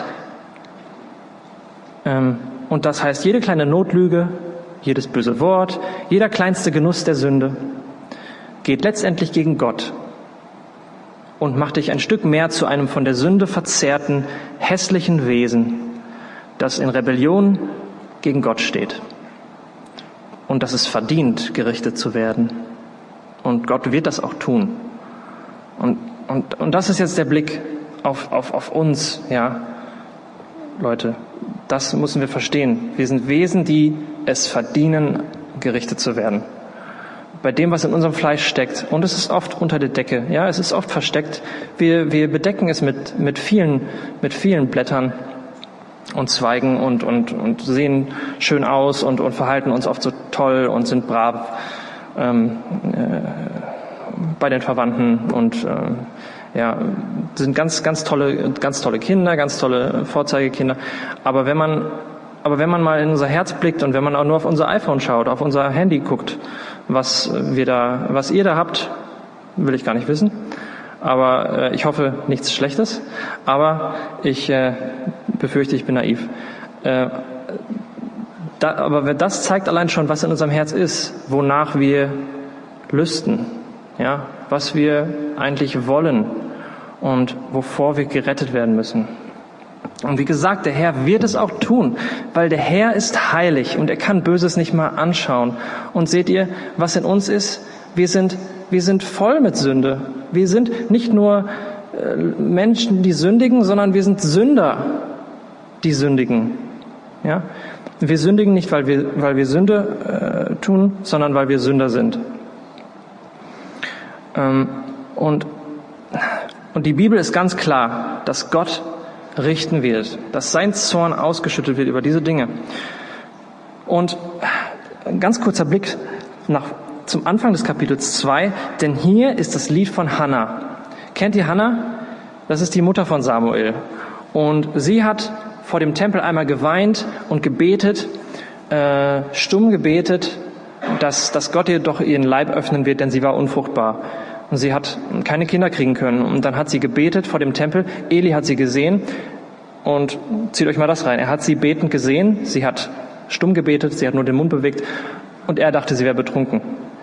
Und das heißt, jede kleine Notlüge, jedes böse Wort, jeder kleinste Genuss der Sünde geht letztendlich gegen Gott und macht dich ein Stück mehr zu einem von der Sünde verzerrten, hässlichen Wesen, das in Rebellion gegen Gott steht. Und das es verdient, gerichtet zu werden. Und Gott wird das auch tun. Und das ist jetzt der Blick auf uns, ja. Leute, das müssen wir verstehen. Wir sind Wesen, die es verdienen, gerichtet zu werden. Bei dem, was in unserem Fleisch steckt. Und es ist oft unter der Decke. Ja, es ist oft versteckt. Wir bedecken es mit vielen Blättern und Zweigen und sehen schön aus und verhalten uns oft so toll und sind brav bei den Verwandten und sind ganz tolle Kinder, ganz tolle Vorzeigekinder. Aber wenn man mal in unser Herz blickt und wenn man auch nur auf unser iPhone schaut, auf unser Handy guckt, was ihr da habt, will ich gar nicht wissen. Aber ich hoffe nichts Schlechtes. Aber ich befürchte, ich bin naiv. Aber das zeigt allein schon, was in unserem Herz ist, wonach wir lüsten, ja, was wir eigentlich wollen und wovor wir gerettet werden müssen. Und wie gesagt, der Herr wird es auch tun, weil der Herr ist heilig und er kann Böses nicht mal anschauen. Und seht ihr, was in uns ist? Wir sind voll mit Sünde. Wir sind nicht nur Menschen, die sündigen, sondern wir sind Sünder, die sündigen. Ja? Wir sündigen nicht, weil wir Sünde tun, sondern weil wir Sünder sind. Und die Bibel ist ganz klar, dass Gott richten wird, dass sein Zorn ausgeschüttet wird über diese Dinge. Und ein ganz kurzer Blick zum Anfang des Kapitels 2, denn hier ist das Lied von Hannah. Kennt ihr Hannah? Das ist die Mutter von Samuel. Und sie hat vor dem Tempel einmal geweint und gebetet, stumm gebetet, dass Gott ihr doch ihren Leib öffnen wird, denn sie war unfruchtbar. Und sie hat keine Kinder kriegen können. Und dann hat sie gebetet vor dem Tempel. Eli hat sie gesehen. Und zieht euch mal das rein. Er hat sie betend gesehen. Sie hat stumm gebetet. Sie hat nur den Mund bewegt. Und er dachte, sie wäre betrunken.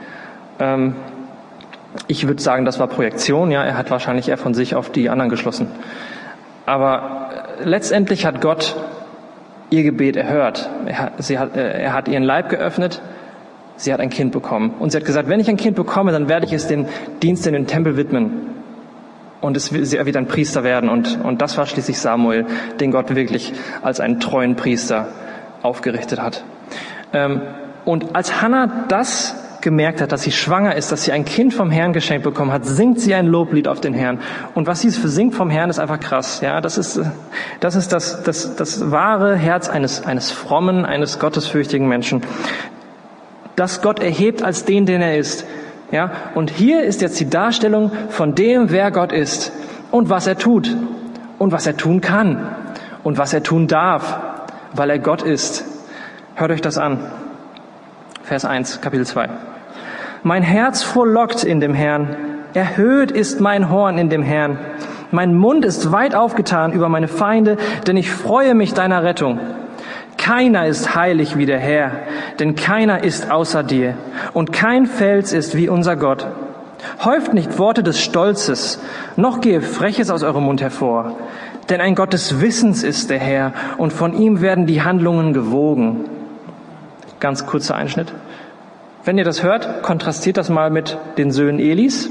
Ich würde sagen, das war Projektion. Ja, er hat wahrscheinlich eher von sich auf die anderen geschlossen. Aber letztendlich hat Gott ihr Gebet erhört. Er hat ihren Leib geöffnet. Sie hat ein Kind bekommen. Und sie hat gesagt, wenn ich ein Kind bekomme, dann werde ich es dem Dienst in den Tempel widmen. Und sie wird ein Priester werden. Und das war schließlich Samuel, den Gott wirklich als einen treuen Priester aufgerichtet hat. Und als Hannah das gemerkt hat, dass sie schwanger ist, dass sie ein Kind vom Herrn geschenkt bekommen hat, singt sie ein Loblied auf den Herrn. Und was sie singt vom Herrn, ist einfach krass. Ja, das ist das wahre Herz eines frommen, eines gottesfürchtigen Menschen, das Gott erhebt als den er ist. Ja, und hier ist jetzt die Darstellung von dem, wer Gott ist und was er tut und was er tun kann und was er tun darf, weil er Gott ist. Hört euch das an. Vers 1, Kapitel 2. Mein Herz frohlockt in dem Herrn, erhöht ist mein Horn in dem Herrn. Mein Mund ist weit aufgetan über meine Feinde, denn ich freue mich deiner Rettung. Keiner ist heilig wie der Herr, denn keiner ist außer dir, und kein Fels ist wie unser Gott. Häuft nicht Worte des Stolzes, noch gehe Freches aus eurem Mund hervor, denn ein Gott des Wissens ist der Herr, und von ihm werden die Handlungen gewogen. Ganz kurzer Einschnitt. Wenn ihr das hört, kontrastiert das mal mit den Söhnen Elis.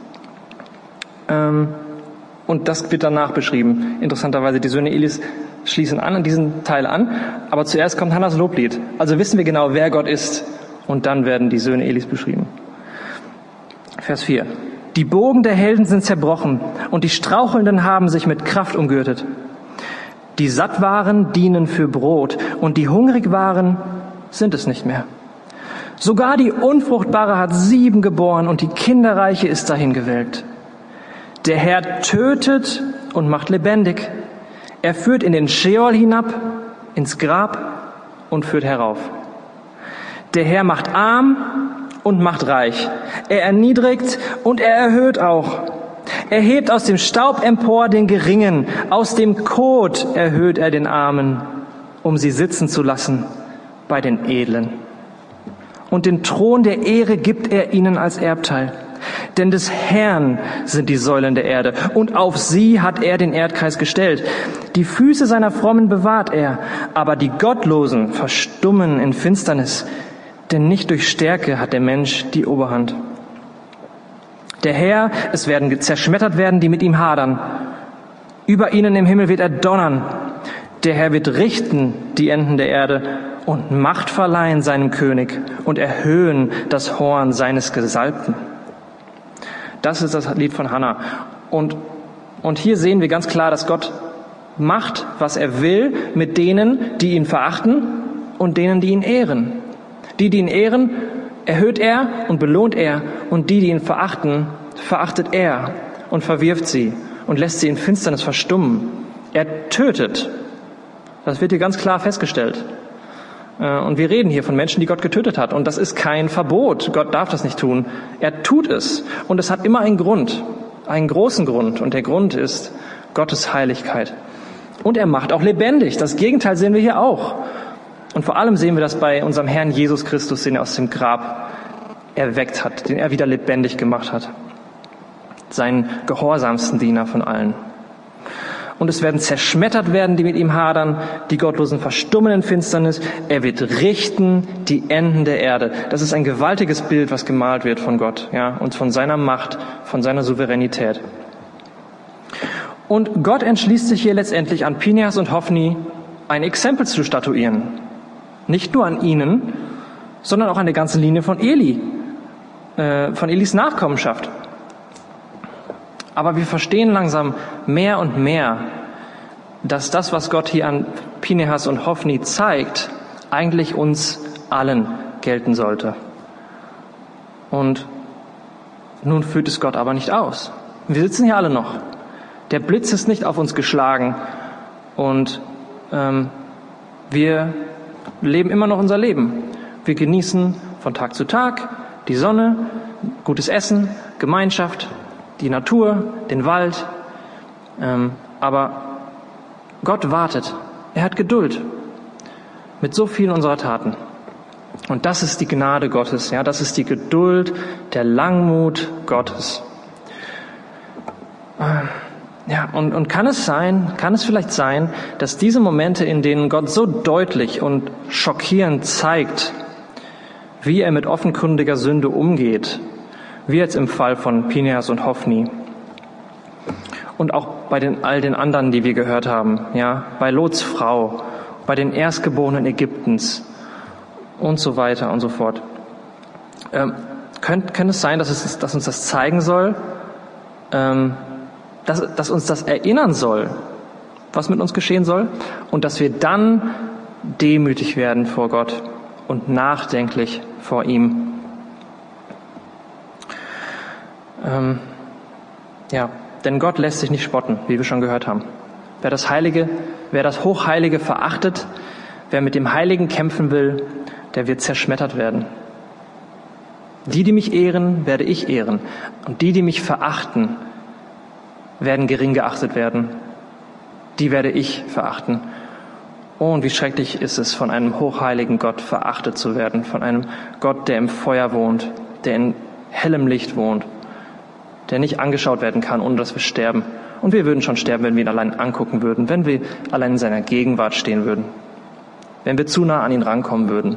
Und das wird danach beschrieben. Interessanterweise, die Söhne Elis schließen an diesen Teil an, aber zuerst kommt Hannas Loblied. Also wissen wir genau, wer Gott ist, und dann werden die Söhne Elis beschrieben. Vers 4. Die Bogen der Helden sind zerbrochen und die Strauchelnden haben sich mit Kraft umgürtet. Die satt waren, dienen für Brot, und die hungrig waren, sind es nicht mehr. Sogar die Unfruchtbare hat 7 geboren und die Kinderreiche ist dahingewelkt. Der Herr tötet und macht lebendig. Er führt in den Scheol hinab, ins Grab und führt herauf. Der Herr macht arm und macht reich. Er erniedrigt und er erhöht auch. Er hebt aus dem Staub empor den Geringen. Aus dem Kot erhöht er den Armen, um sie sitzen zu lassen bei den Edlen. Und den Thron der Ehre gibt er ihnen als Erbteil. Denn des Herrn sind die Säulen der Erde, und auf sie hat er den Erdkreis gestellt. Die Füße seiner Frommen bewahrt er, aber die Gottlosen verstummen in Finsternis. Denn nicht durch Stärke hat der Mensch die Oberhand. Der Herr, es werden zerschmettert werden, die mit ihm hadern. Über ihnen im Himmel wird er donnern. Der Herr wird richten die Enden der Erde und Macht verleihen seinem König und erhöhen das Horn seines Gesalbten. Das ist das Lied von Hannah. Und hier sehen wir ganz klar, dass Gott macht, was er will, mit denen, die ihn verachten und denen, die ihn ehren. Die ihn ehren, erhöht er und belohnt er. Und die ihn verachten, verachtet er und verwirft sie und lässt sie in Finsternis verstummen. Er tötet. Das wird hier ganz klar festgestellt. Und wir reden hier von Menschen, die Gott getötet hat. Und das ist kein Verbot. Gott darf das nicht tun. Er tut es. Und es hat immer einen Grund, einen großen Grund. Und der Grund ist Gottes Heiligkeit. Und er macht auch lebendig. Das Gegenteil sehen wir hier auch. Und vor allem sehen wir das bei unserem Herrn Jesus Christus, den er aus dem Grab erweckt hat, den er wieder lebendig gemacht hat. Seinen gehorsamsten Diener von allen. Und es werden zerschmettert werden, die mit ihm hadern, die Gottlosen verstummen in Finsternis. Er wird richten die Enden der Erde. Das ist ein gewaltiges Bild, was gemalt wird von Gott, ja, und von seiner Macht, von seiner Souveränität. Und Gott entschließt sich hier letztendlich an Pinehas und Hophni ein Exempel zu statuieren. Nicht nur an ihnen, sondern auch an der ganzen Linie von Eli, von Elis Nachkommenschaft. Aber wir verstehen langsam mehr und mehr, dass das, was Gott hier an Pinehas und Hophni zeigt, eigentlich uns allen gelten sollte. Und nun führt es Gott aber nicht aus. Wir sitzen hier alle noch. Der Blitz ist nicht auf uns geschlagen und wir leben immer noch unser Leben. Wir genießen von Tag zu Tag die Sonne, gutes Essen, Gemeinschaft, die Natur, den Wald. Aber Gott wartet. Er hat Geduld mit so vielen unserer Taten. Und das ist die Gnade Gottes. Ja, das ist die Geduld, der Langmut Gottes. Ja, und kann es vielleicht sein, dass diese Momente, in denen Gott so deutlich und schockierend zeigt, wie er mit offenkundiger Sünde umgeht, wie jetzt im Fall von Pinehas und Hophni und auch bei all den anderen, die wir gehört haben, ja, bei Lots Frau, bei den Erstgeborenen Ägyptens und so weiter und so fort. Könnte es sein, dass uns das zeigen soll, dass uns das erinnern soll, was mit uns geschehen soll, und dass wir dann demütig werden vor Gott und nachdenklich vor ihm. Ja, denn Gott lässt sich nicht spotten, wie wir schon gehört haben. Wer das Hochheilige verachtet, wer mit dem Heiligen kämpfen will, der wird zerschmettert werden. Die mich ehren, werde ich ehren. Und die mich verachten, werden gering geachtet werden. Die werde ich verachten. Oh, und wie schrecklich ist es, von einem hochheiligen Gott verachtet zu werden, von einem Gott, der im Feuer wohnt, der in hellem Licht wohnt, der nicht angeschaut werden kann, ohne dass wir sterben. Und wir würden schon sterben, wenn wir ihn allein angucken würden, wenn wir allein in seiner Gegenwart stehen würden, wenn wir zu nah an ihn rankommen würden.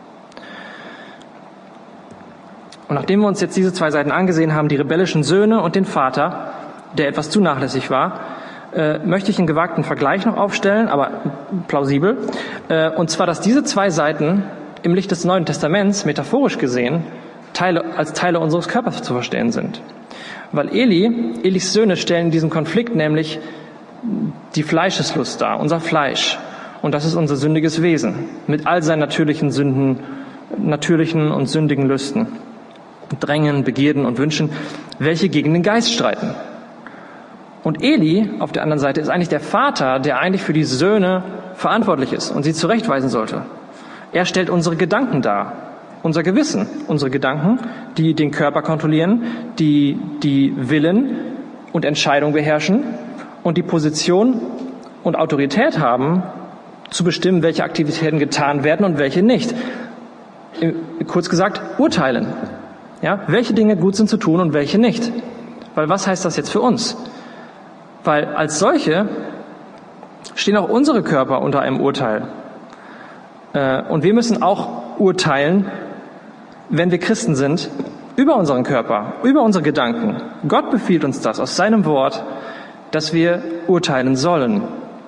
Und nachdem wir uns jetzt diese 2 Seiten angesehen haben, die rebellischen Söhne und den Vater, der etwas zu nachlässig war, möchte ich einen gewagten Vergleich noch aufstellen, aber plausibel. Und zwar, dass diese 2 Seiten im Licht des Neuen Testaments, metaphorisch gesehen, als Teile unseres Körpers zu verstehen sind. Weil Elis Söhne stellen in diesem Konflikt nämlich die Fleischeslust dar, unser Fleisch. Und das ist unser sündiges Wesen mit all seinen natürlichen Sünden, natürlichen und sündigen Lüsten, Drängen, Begierden und Wünschen, welche gegen den Geist streiten. Und Eli auf der anderen Seite ist eigentlich der Vater, der eigentlich für die Söhne verantwortlich ist und sie zurechtweisen sollte. Er stellt unsere Gedanken dar, unser Gewissen, unsere Gedanken, die den Körper kontrollieren, die Willen und Entscheidung beherrschen und die Position und Autorität haben, zu bestimmen, welche Aktivitäten getan werden und welche nicht. Kurz gesagt, urteilen. Ja, welche Dinge gut sind zu tun und welche nicht. Weil was heißt das jetzt für uns? Weil als solche stehen auch unsere Körper unter einem Urteil. Und wir müssen auch urteilen, wenn wir Christen sind, über unseren Körper, über unsere Gedanken. Gott befiehlt uns das aus seinem Wort, dass wir urteilen sollen.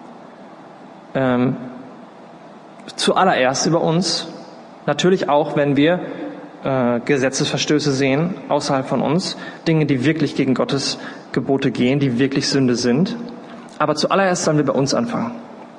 Zuallererst über uns, natürlich auch, wenn wir Gesetzesverstöße sehen außerhalb von uns, Dinge, die wirklich gegen Gottes Gebote gehen, die wirklich Sünde sind. Aber zuallererst sollen wir bei uns anfangen.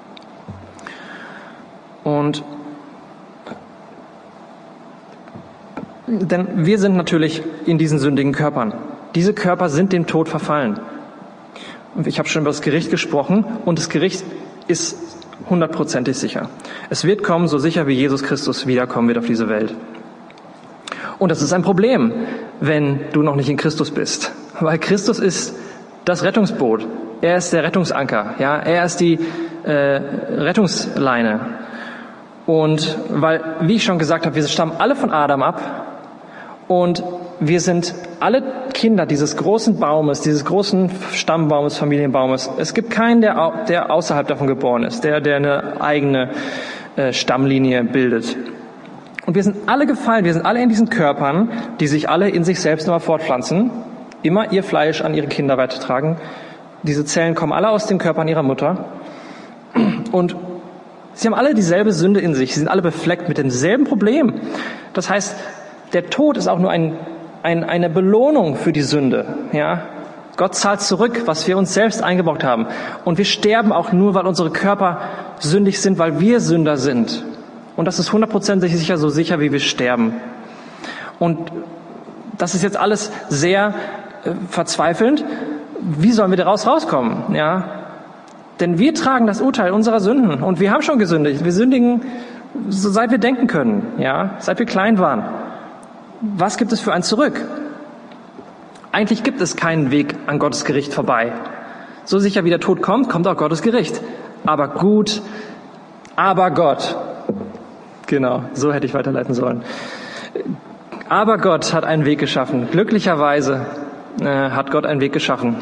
Denn wir sind natürlich in diesen sündigen Körpern. Diese Körper sind dem Tod verfallen. Und ich habe schon über das Gericht gesprochen und das Gericht ist 100%ig sicher. Es wird kommen, so sicher wie Jesus Christus wiederkommen wird auf diese Welt. Und das ist ein Problem, wenn du noch nicht in Christus bist. Weil Christus ist das Rettungsboot. Er ist der Rettungsanker. Ja, er ist die Rettungsleine. Und weil, wie ich schon gesagt habe, wir stammen alle von Adam ab. Und wir sind alle Kinder dieses großen Baumes, dieses großen Stammbaumes, Familienbaumes. Es gibt keinen, der außerhalb davon geboren ist, der eine eigene Stammlinie bildet. Und wir sind alle gefallen, wir sind alle in diesen Körpern, die sich alle in sich selbst immer fortpflanzen, immer ihr Fleisch an ihre Kinder weitertragen. Diese Zellen kommen alle aus dem Körper an ihrer Mutter. Und sie haben alle dieselbe Sünde in sich, sie sind alle befleckt mit demselben Problem. Das heißt, der Tod ist auch nur eine Belohnung für die Sünde. Ja? Gott zahlt zurück, was wir uns selbst eingebrockt haben. Und wir sterben auch nur, weil unsere Körper sündig sind, weil wir Sünder sind. Und das ist 100% sicher, so sicher, wie wir sterben. Und das ist jetzt alles sehr verzweifelnd. Wie sollen wir daraus rauskommen? Ja? Denn wir tragen das Urteil unserer Sünden. Und wir haben schon gesündigt. Wir sündigen, so seit wir denken können. Ja? Seit wir klein waren. Was gibt es für ein Zurück? Eigentlich gibt es keinen Weg an Gottes Gericht vorbei. So sicher wie der Tod kommt, kommt auch Gottes Gericht. Aber gut, aber Gott. Genau, so hätte ich weiterleiten sollen. Aber Gott hat einen Weg geschaffen. Glücklicherweise hat Gott einen Weg geschaffen,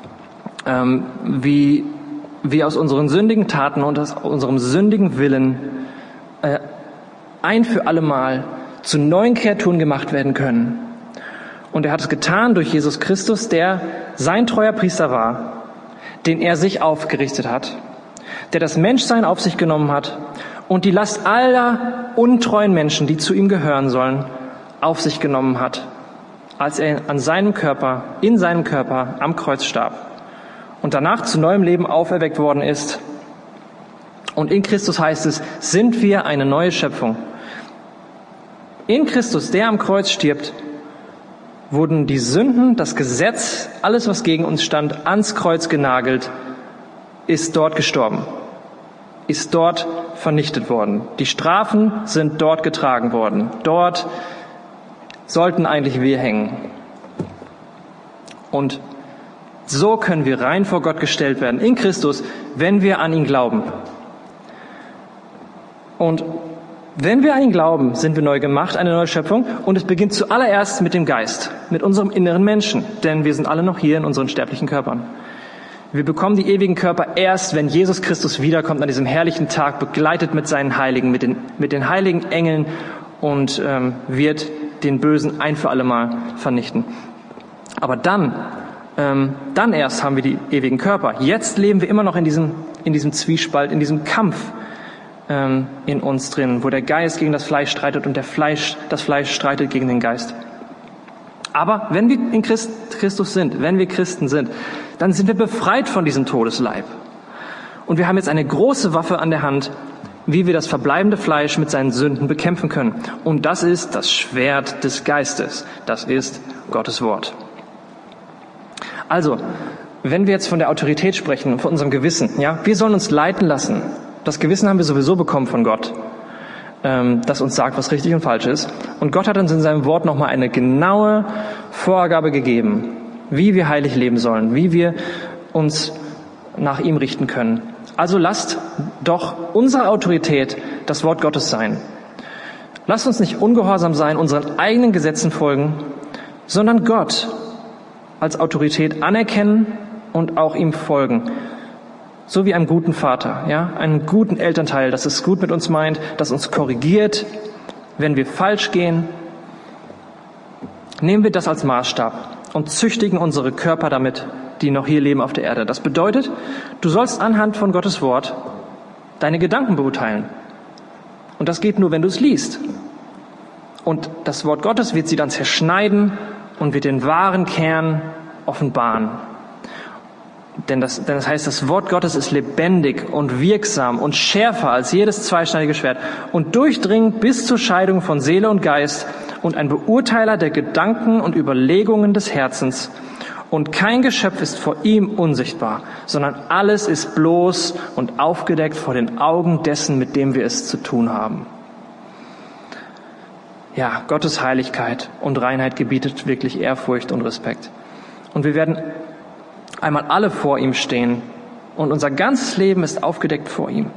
wie wir aus unseren sündigen Taten und aus unserem sündigen Willen ein für alle Mal zu neuen Kreaturen gemacht werden können. Und er hat es getan durch Jesus Christus, der sein treuer Priester war, den er sich aufgerichtet hat, der das Menschsein auf sich genommen hat und die Last aller untreuen Menschen, die zu ihm gehören sollen, auf sich genommen hat, als er in seinem Körper am Kreuz starb und danach zu neuem Leben auferweckt worden ist. Und in Christus heißt es, sind wir eine neue Schöpfung. In Christus, der am Kreuz stirbt, wurden die Sünden, das Gesetz, alles, was gegen uns stand, ans Kreuz genagelt, ist dort gestorben, ist dort vernichtet worden. Die Strafen sind dort getragen worden. Dort sollten eigentlich wir hängen. Und so können wir rein vor Gott gestellt werden, in Christus, wenn wir an ihn glauben. Und wenn wir an ihn glauben, sind wir neu gemacht, eine neue Schöpfung. Und es beginnt zuallererst mit dem Geist, mit unserem inneren Menschen. Denn wir sind alle noch hier in unseren sterblichen Körpern. Wir bekommen die ewigen Körper erst, wenn Jesus Christus wiederkommt an diesem herrlichen Tag, begleitet mit seinen Heiligen, mit den heiligen Engeln und wird den Bösen ein für alle Mal vernichten. Aber dann erst haben wir die ewigen Körper. Jetzt leben wir immer noch in diesem Zwiespalt, in diesem Kampf in uns drin, wo der Geist gegen das Fleisch streitet und das Fleisch streitet gegen den Geist. Aber wenn wir in Christus sind, wenn wir Christen sind, dann sind wir befreit von diesem Todesleib. Und wir haben jetzt eine große Waffe an der Hand, wie wir das verbleibende Fleisch mit seinen Sünden bekämpfen können. Und das ist das Schwert des Geistes. Das ist Gottes Wort. Also, wenn wir jetzt von der Autorität sprechen, von unserem Gewissen, ja, wir sollen uns leiten lassen. Das Gewissen haben wir sowieso bekommen von Gott, das uns sagt, was richtig und falsch ist. Und Gott hat uns in seinem Wort nochmal eine genaue Vorgabe gegeben, wie wir heilig leben sollen, wie wir uns nach ihm richten können. Also lasst doch unsere Autorität das Wort Gottes sein. Lasst uns nicht ungehorsam sein, unseren eigenen Gesetzen folgen, sondern Gott als Autorität anerkennen und auch ihm folgen. So wie einem guten Vater, ja, einem guten Elternteil, das es gut mit uns meint, das uns korrigiert, wenn wir falsch gehen. Nehmen wir das als Maßstab und züchtigen unsere Körper damit, die noch hier leben auf der Erde. Das bedeutet, du sollst anhand von Gottes Wort deine Gedanken beurteilen. Und das geht nur, wenn du es liest. Und das Wort Gottes wird sie dann zerschneiden und wird den wahren Kern offenbaren. Denn das heißt, das Wort Gottes ist lebendig und wirksam und schärfer als jedes zweischneidige Schwert und durchdringend bis zur Scheidung von Seele und Geist und ein Beurteiler der Gedanken und Überlegungen des Herzens. Und kein Geschöpf ist vor ihm unsichtbar, sondern alles ist bloß und aufgedeckt vor den Augen dessen, mit dem wir es zu tun haben. Ja, Gottes Heiligkeit und Reinheit gebietet wirklich Ehrfurcht und Respekt. Und wir werden einmal alle vor ihm stehen und unser ganzes Leben ist aufgedeckt vor ihm.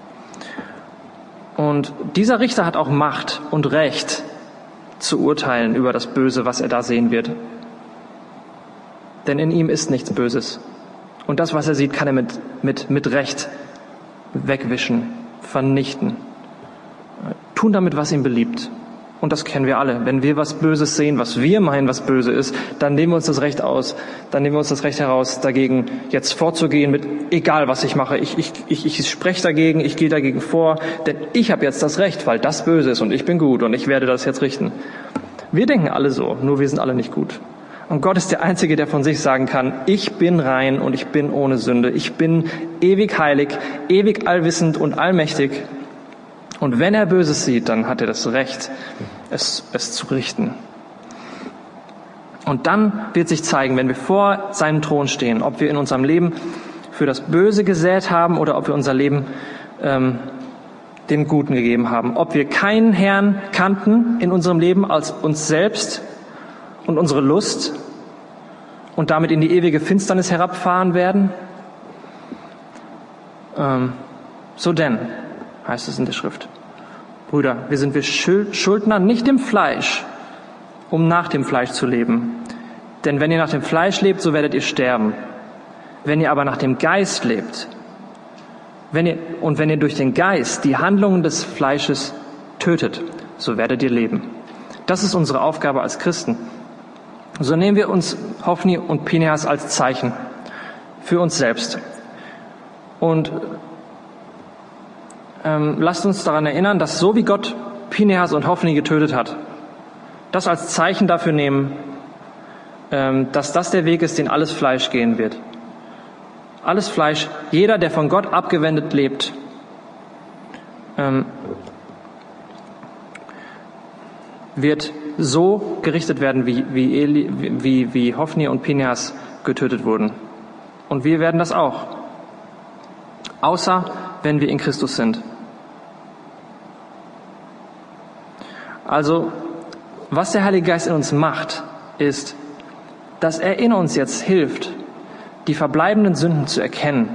Und dieser Richter hat auch Macht und Recht zu urteilen über das Böse, was er da sehen wird. Denn in ihm ist nichts Böses. Und das, was er sieht, kann er mit Recht wegwischen, vernichten. Tun damit, was ihm beliebt. Und das kennen wir alle. Wenn wir was Böses sehen, was wir meinen, was böse ist, dann nehmen wir uns das Recht aus. Dann nehmen wir uns das Recht heraus, dagegen jetzt vorzugehen mit, egal was ich mache. Ich spreche dagegen, ich gehe dagegen vor, denn ich habe jetzt das Recht, weil das böse ist und ich bin gut und ich werde das jetzt richten. Wir denken alle so, nur wir sind alle nicht gut. Und Gott ist der Einzige, der von sich sagen kann, ich bin rein und ich bin ohne Sünde. Ich bin ewig heilig, ewig allwissend und allmächtig. Und wenn er Böses sieht, dann hat er das Recht, es zu richten. Und dann wird sich zeigen, wenn wir vor seinem Thron stehen, ob wir in unserem Leben für das Böse gesät haben oder ob wir unser Leben dem Guten gegeben haben. Ob wir keinen Herrn kannten in unserem Leben als uns selbst und unsere Lust und damit in die ewige Finsternis herabfahren werden. So denn, heißt es in der Schrift. Brüder, sind wir Schuldner nicht dem Fleisch, um nach dem Fleisch zu leben. Denn wenn ihr nach dem Fleisch lebt, so werdet ihr sterben. Wenn ihr aber nach dem Geist lebt, wenn ihr durch den Geist die Handlungen des Fleisches tötet, so werdet ihr leben. Das ist unsere Aufgabe als Christen. So nehmen wir uns Hophni und Pinehas als Zeichen für uns selbst. Und lasst uns daran erinnern, dass so wie Gott Pinehas und Hophni getötet hat, das als Zeichen dafür nehmen, dass das der Weg ist, den alles Fleisch gehen wird. Alles Fleisch, jeder, der von Gott abgewendet lebt, wird so gerichtet werden, wie Hophni und Pinehas getötet wurden. Und wir werden das auch. Außer wenn wir in Christus sind. Also, was der Heilige Geist in uns macht, ist, dass er in uns jetzt hilft, die verbleibenden Sünden zu erkennen.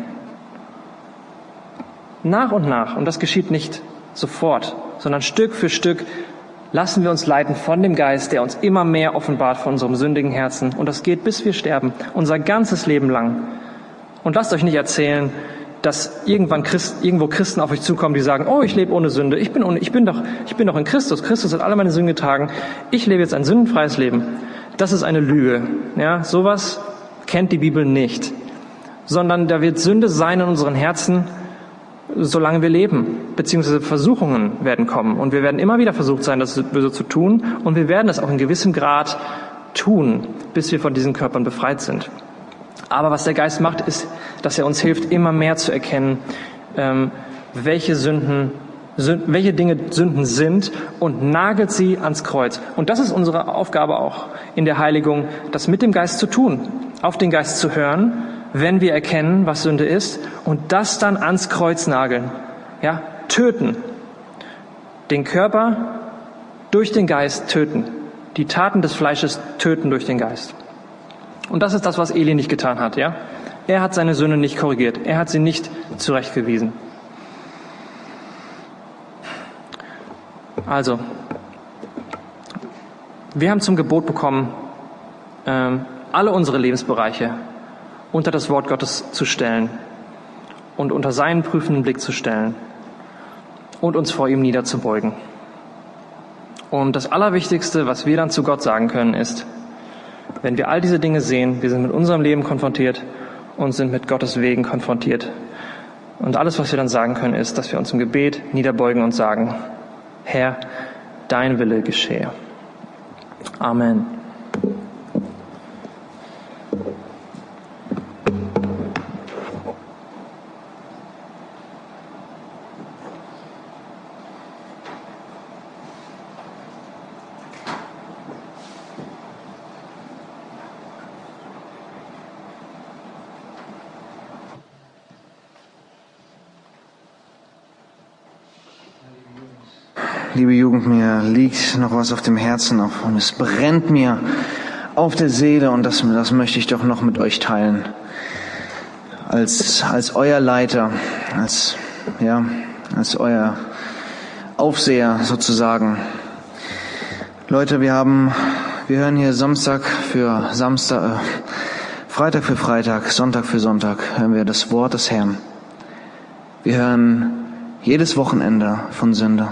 Nach und nach, und das geschieht nicht sofort, sondern Stück für Stück lassen wir uns leiten von dem Geist, der uns immer mehr offenbart von unserem sündigen Herzen. Und das geht, bis wir sterben, unser ganzes Leben lang. Und lasst euch nicht erzählen, dass irgendwo Christen auf euch zukommen, die sagen, oh, ich lebe ohne Sünde, ich bin doch in Christus. Christus hat alle meine Sünden getragen. Ich lebe jetzt ein sündenfreies Leben. Das ist eine Lüge. Ja, sowas kennt die Bibel nicht. Sondern da wird Sünde sein in unseren Herzen, solange wir leben. Beziehungsweise Versuchungen werden kommen. Und wir werden immer wieder versucht sein, das Böse zu tun. Und wir werden es auch in gewissem Grad tun, bis wir von diesen Körpern befreit sind. Aber was der Geist macht, ist, dass er uns hilft, immer mehr zu erkennen, welche Dinge Sünden sind, und nagelt sie ans Kreuz. Und das ist unsere Aufgabe auch in der Heiligung, das mit dem Geist zu tun, auf den Geist zu hören, wenn wir erkennen, was Sünde ist, und das dann ans Kreuz nageln. Ja, töten. Den Körper durch den Geist töten. Die Taten des Fleisches töten durch den Geist. Und das ist das, was Eli nicht getan hat, ja? Er hat seine Sünde nicht korrigiert. Er hat sie nicht zurechtgewiesen. Also, wir haben zum Gebot bekommen, alle unsere Lebensbereiche unter das Wort Gottes zu stellen und unter seinen prüfenden Blick zu stellen und uns vor ihm niederzubeugen. Und das Allerwichtigste, was wir dann zu Gott sagen können, ist, wenn wir all diese Dinge sehen, wir sind mit unserem Leben konfrontiert und sind mit Gottes Wegen konfrontiert. Und alles, was wir dann sagen können, ist, dass wir uns im Gebet niederbeugen und sagen: Herr, dein Wille geschehe. Amen. Liebe Jugend, mir liegt noch was auf dem Herzen und es brennt mir auf der Seele, und das möchte ich doch noch mit euch teilen. Als euer Leiter, als euer Aufseher sozusagen. Leute, wir hören hier Samstag für Samstag, Freitag für Freitag, Sonntag für Sonntag hören wir das Wort des Herrn. Wir hören jedes Wochenende von Sünde.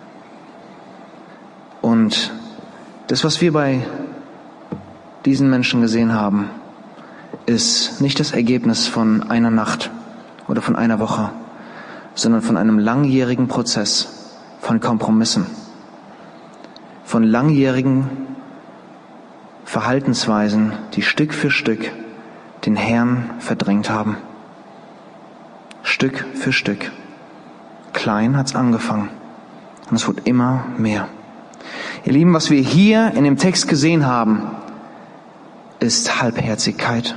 Und das, was wir bei diesen Menschen gesehen haben, ist nicht das Ergebnis von einer Nacht oder von einer Woche, sondern von einem langjährigen Prozess von Kompromissen, von langjährigen Verhaltensweisen, die Stück für Stück den Herrn verdrängt haben. Stück für Stück. Klein hat's angefangen und es wurde immer mehr. Ihr Lieben, was wir hier in dem Text gesehen haben, ist Halbherzigkeit.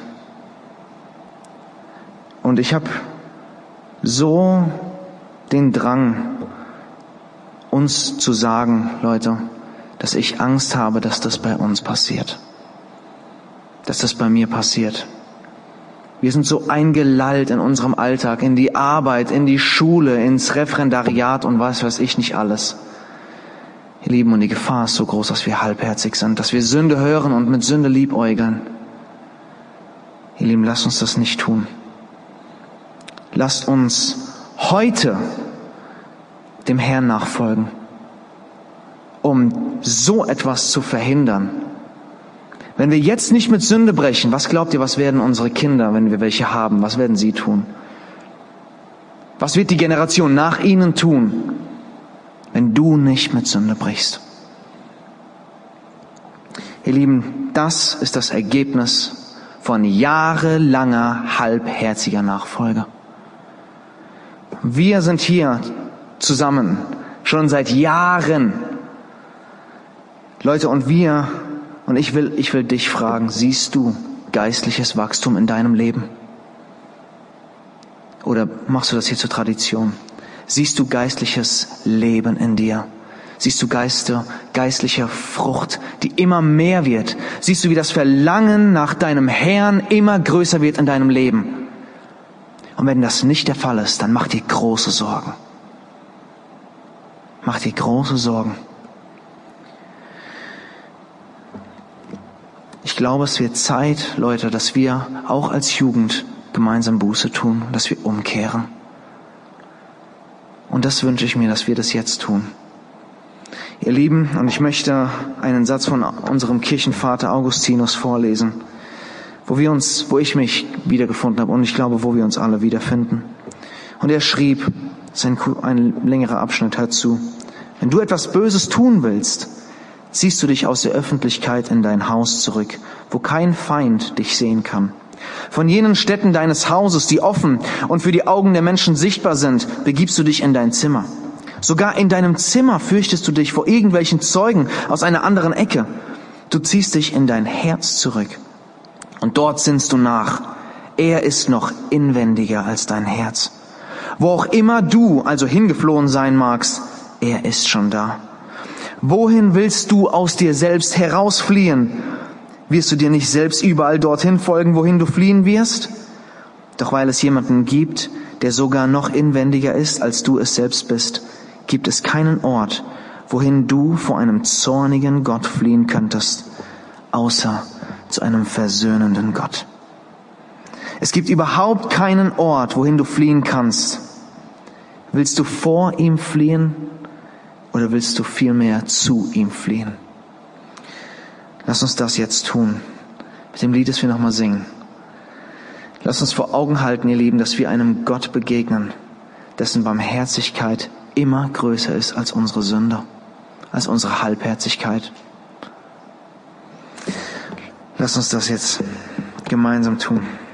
Und ich habe so den Drang, uns zu sagen, Leute, dass ich Angst habe, dass das bei uns passiert. Dass das bei mir passiert. Wir sind so eingelallt in unserem Alltag, in die Arbeit, in die Schule, ins Referendariat und was weiß ich nicht alles. Ihr Lieben, und die Gefahr ist so groß, dass wir halbherzig sind, dass wir Sünde hören und mit Sünde liebäugeln. Ihr Lieben, lasst uns das nicht tun. Lasst uns heute dem Herrn nachfolgen, um so etwas zu verhindern. Wenn wir jetzt nicht mit Sünde brechen, was glaubt ihr, was werden unsere Kinder, wenn wir welche haben, was werden sie tun? Was wird die Generation nach ihnen tun, wenn du nicht mit Sünde brichst? Ihr Lieben, das ist das Ergebnis von jahrelanger halbherziger Nachfolge. Wir sind hier zusammen, schon seit Jahren. Leute, und ich will dich fragen, siehst du geistliches Wachstum in deinem Leben? Oder machst du das hier zur Tradition? Siehst du geistliches Leben in dir? Siehst du geistliche Frucht, die immer mehr wird? Siehst du, wie das Verlangen nach deinem Herrn immer größer wird in deinem Leben? Und wenn das nicht der Fall ist, dann mach dir große Sorgen. Mach dir große Sorgen. Ich glaube, es wird Zeit, Leute, dass wir auch als Jugend gemeinsam Buße tun, dass wir umkehren. Und das wünsche ich mir, dass wir das jetzt tun. Ihr Lieben, und ich möchte einen Satz von unserem Kirchenvater Augustinus vorlesen, wo ich mich wiedergefunden habe und ich glaube, wo wir uns alle wiederfinden. Und er schrieb, das ist ein längerer Abschnitt, hört zu: Wenn du etwas Böses tun willst, ziehst du dich aus der Öffentlichkeit in dein Haus zurück, wo kein Feind dich sehen kann. Von jenen Stätten deines Hauses, die offen und für die Augen der Menschen sichtbar sind, begibst du dich in dein Zimmer. Sogar in deinem Zimmer fürchtest du dich vor irgendwelchen Zeugen aus einer anderen Ecke. Du ziehst dich in dein Herz zurück und dort sinnst du nach. Er ist noch inwendiger als dein Herz. Wo auch immer du also hingeflohen sein magst, er ist schon da. Wohin willst du aus dir selbst herausfliehen? Wirst du dir nicht selbst überall dorthin folgen, wohin du fliehen wirst? Doch weil es jemanden gibt, der sogar noch inwendiger ist, als du es selbst bist, gibt es keinen Ort, wohin du vor einem zornigen Gott fliehen könntest, außer zu einem versöhnenden Gott. Es gibt überhaupt keinen Ort, wohin du fliehen kannst. Willst du vor ihm fliehen oder willst du vielmehr zu ihm fliehen? Lass uns das jetzt tun. Mit dem Lied, das wir nochmal singen. Lass uns vor Augen halten, ihr Lieben, dass wir einem Gott begegnen, dessen Barmherzigkeit immer größer ist als unsere Sünde, als unsere Halbherzigkeit. Lass uns das jetzt gemeinsam tun.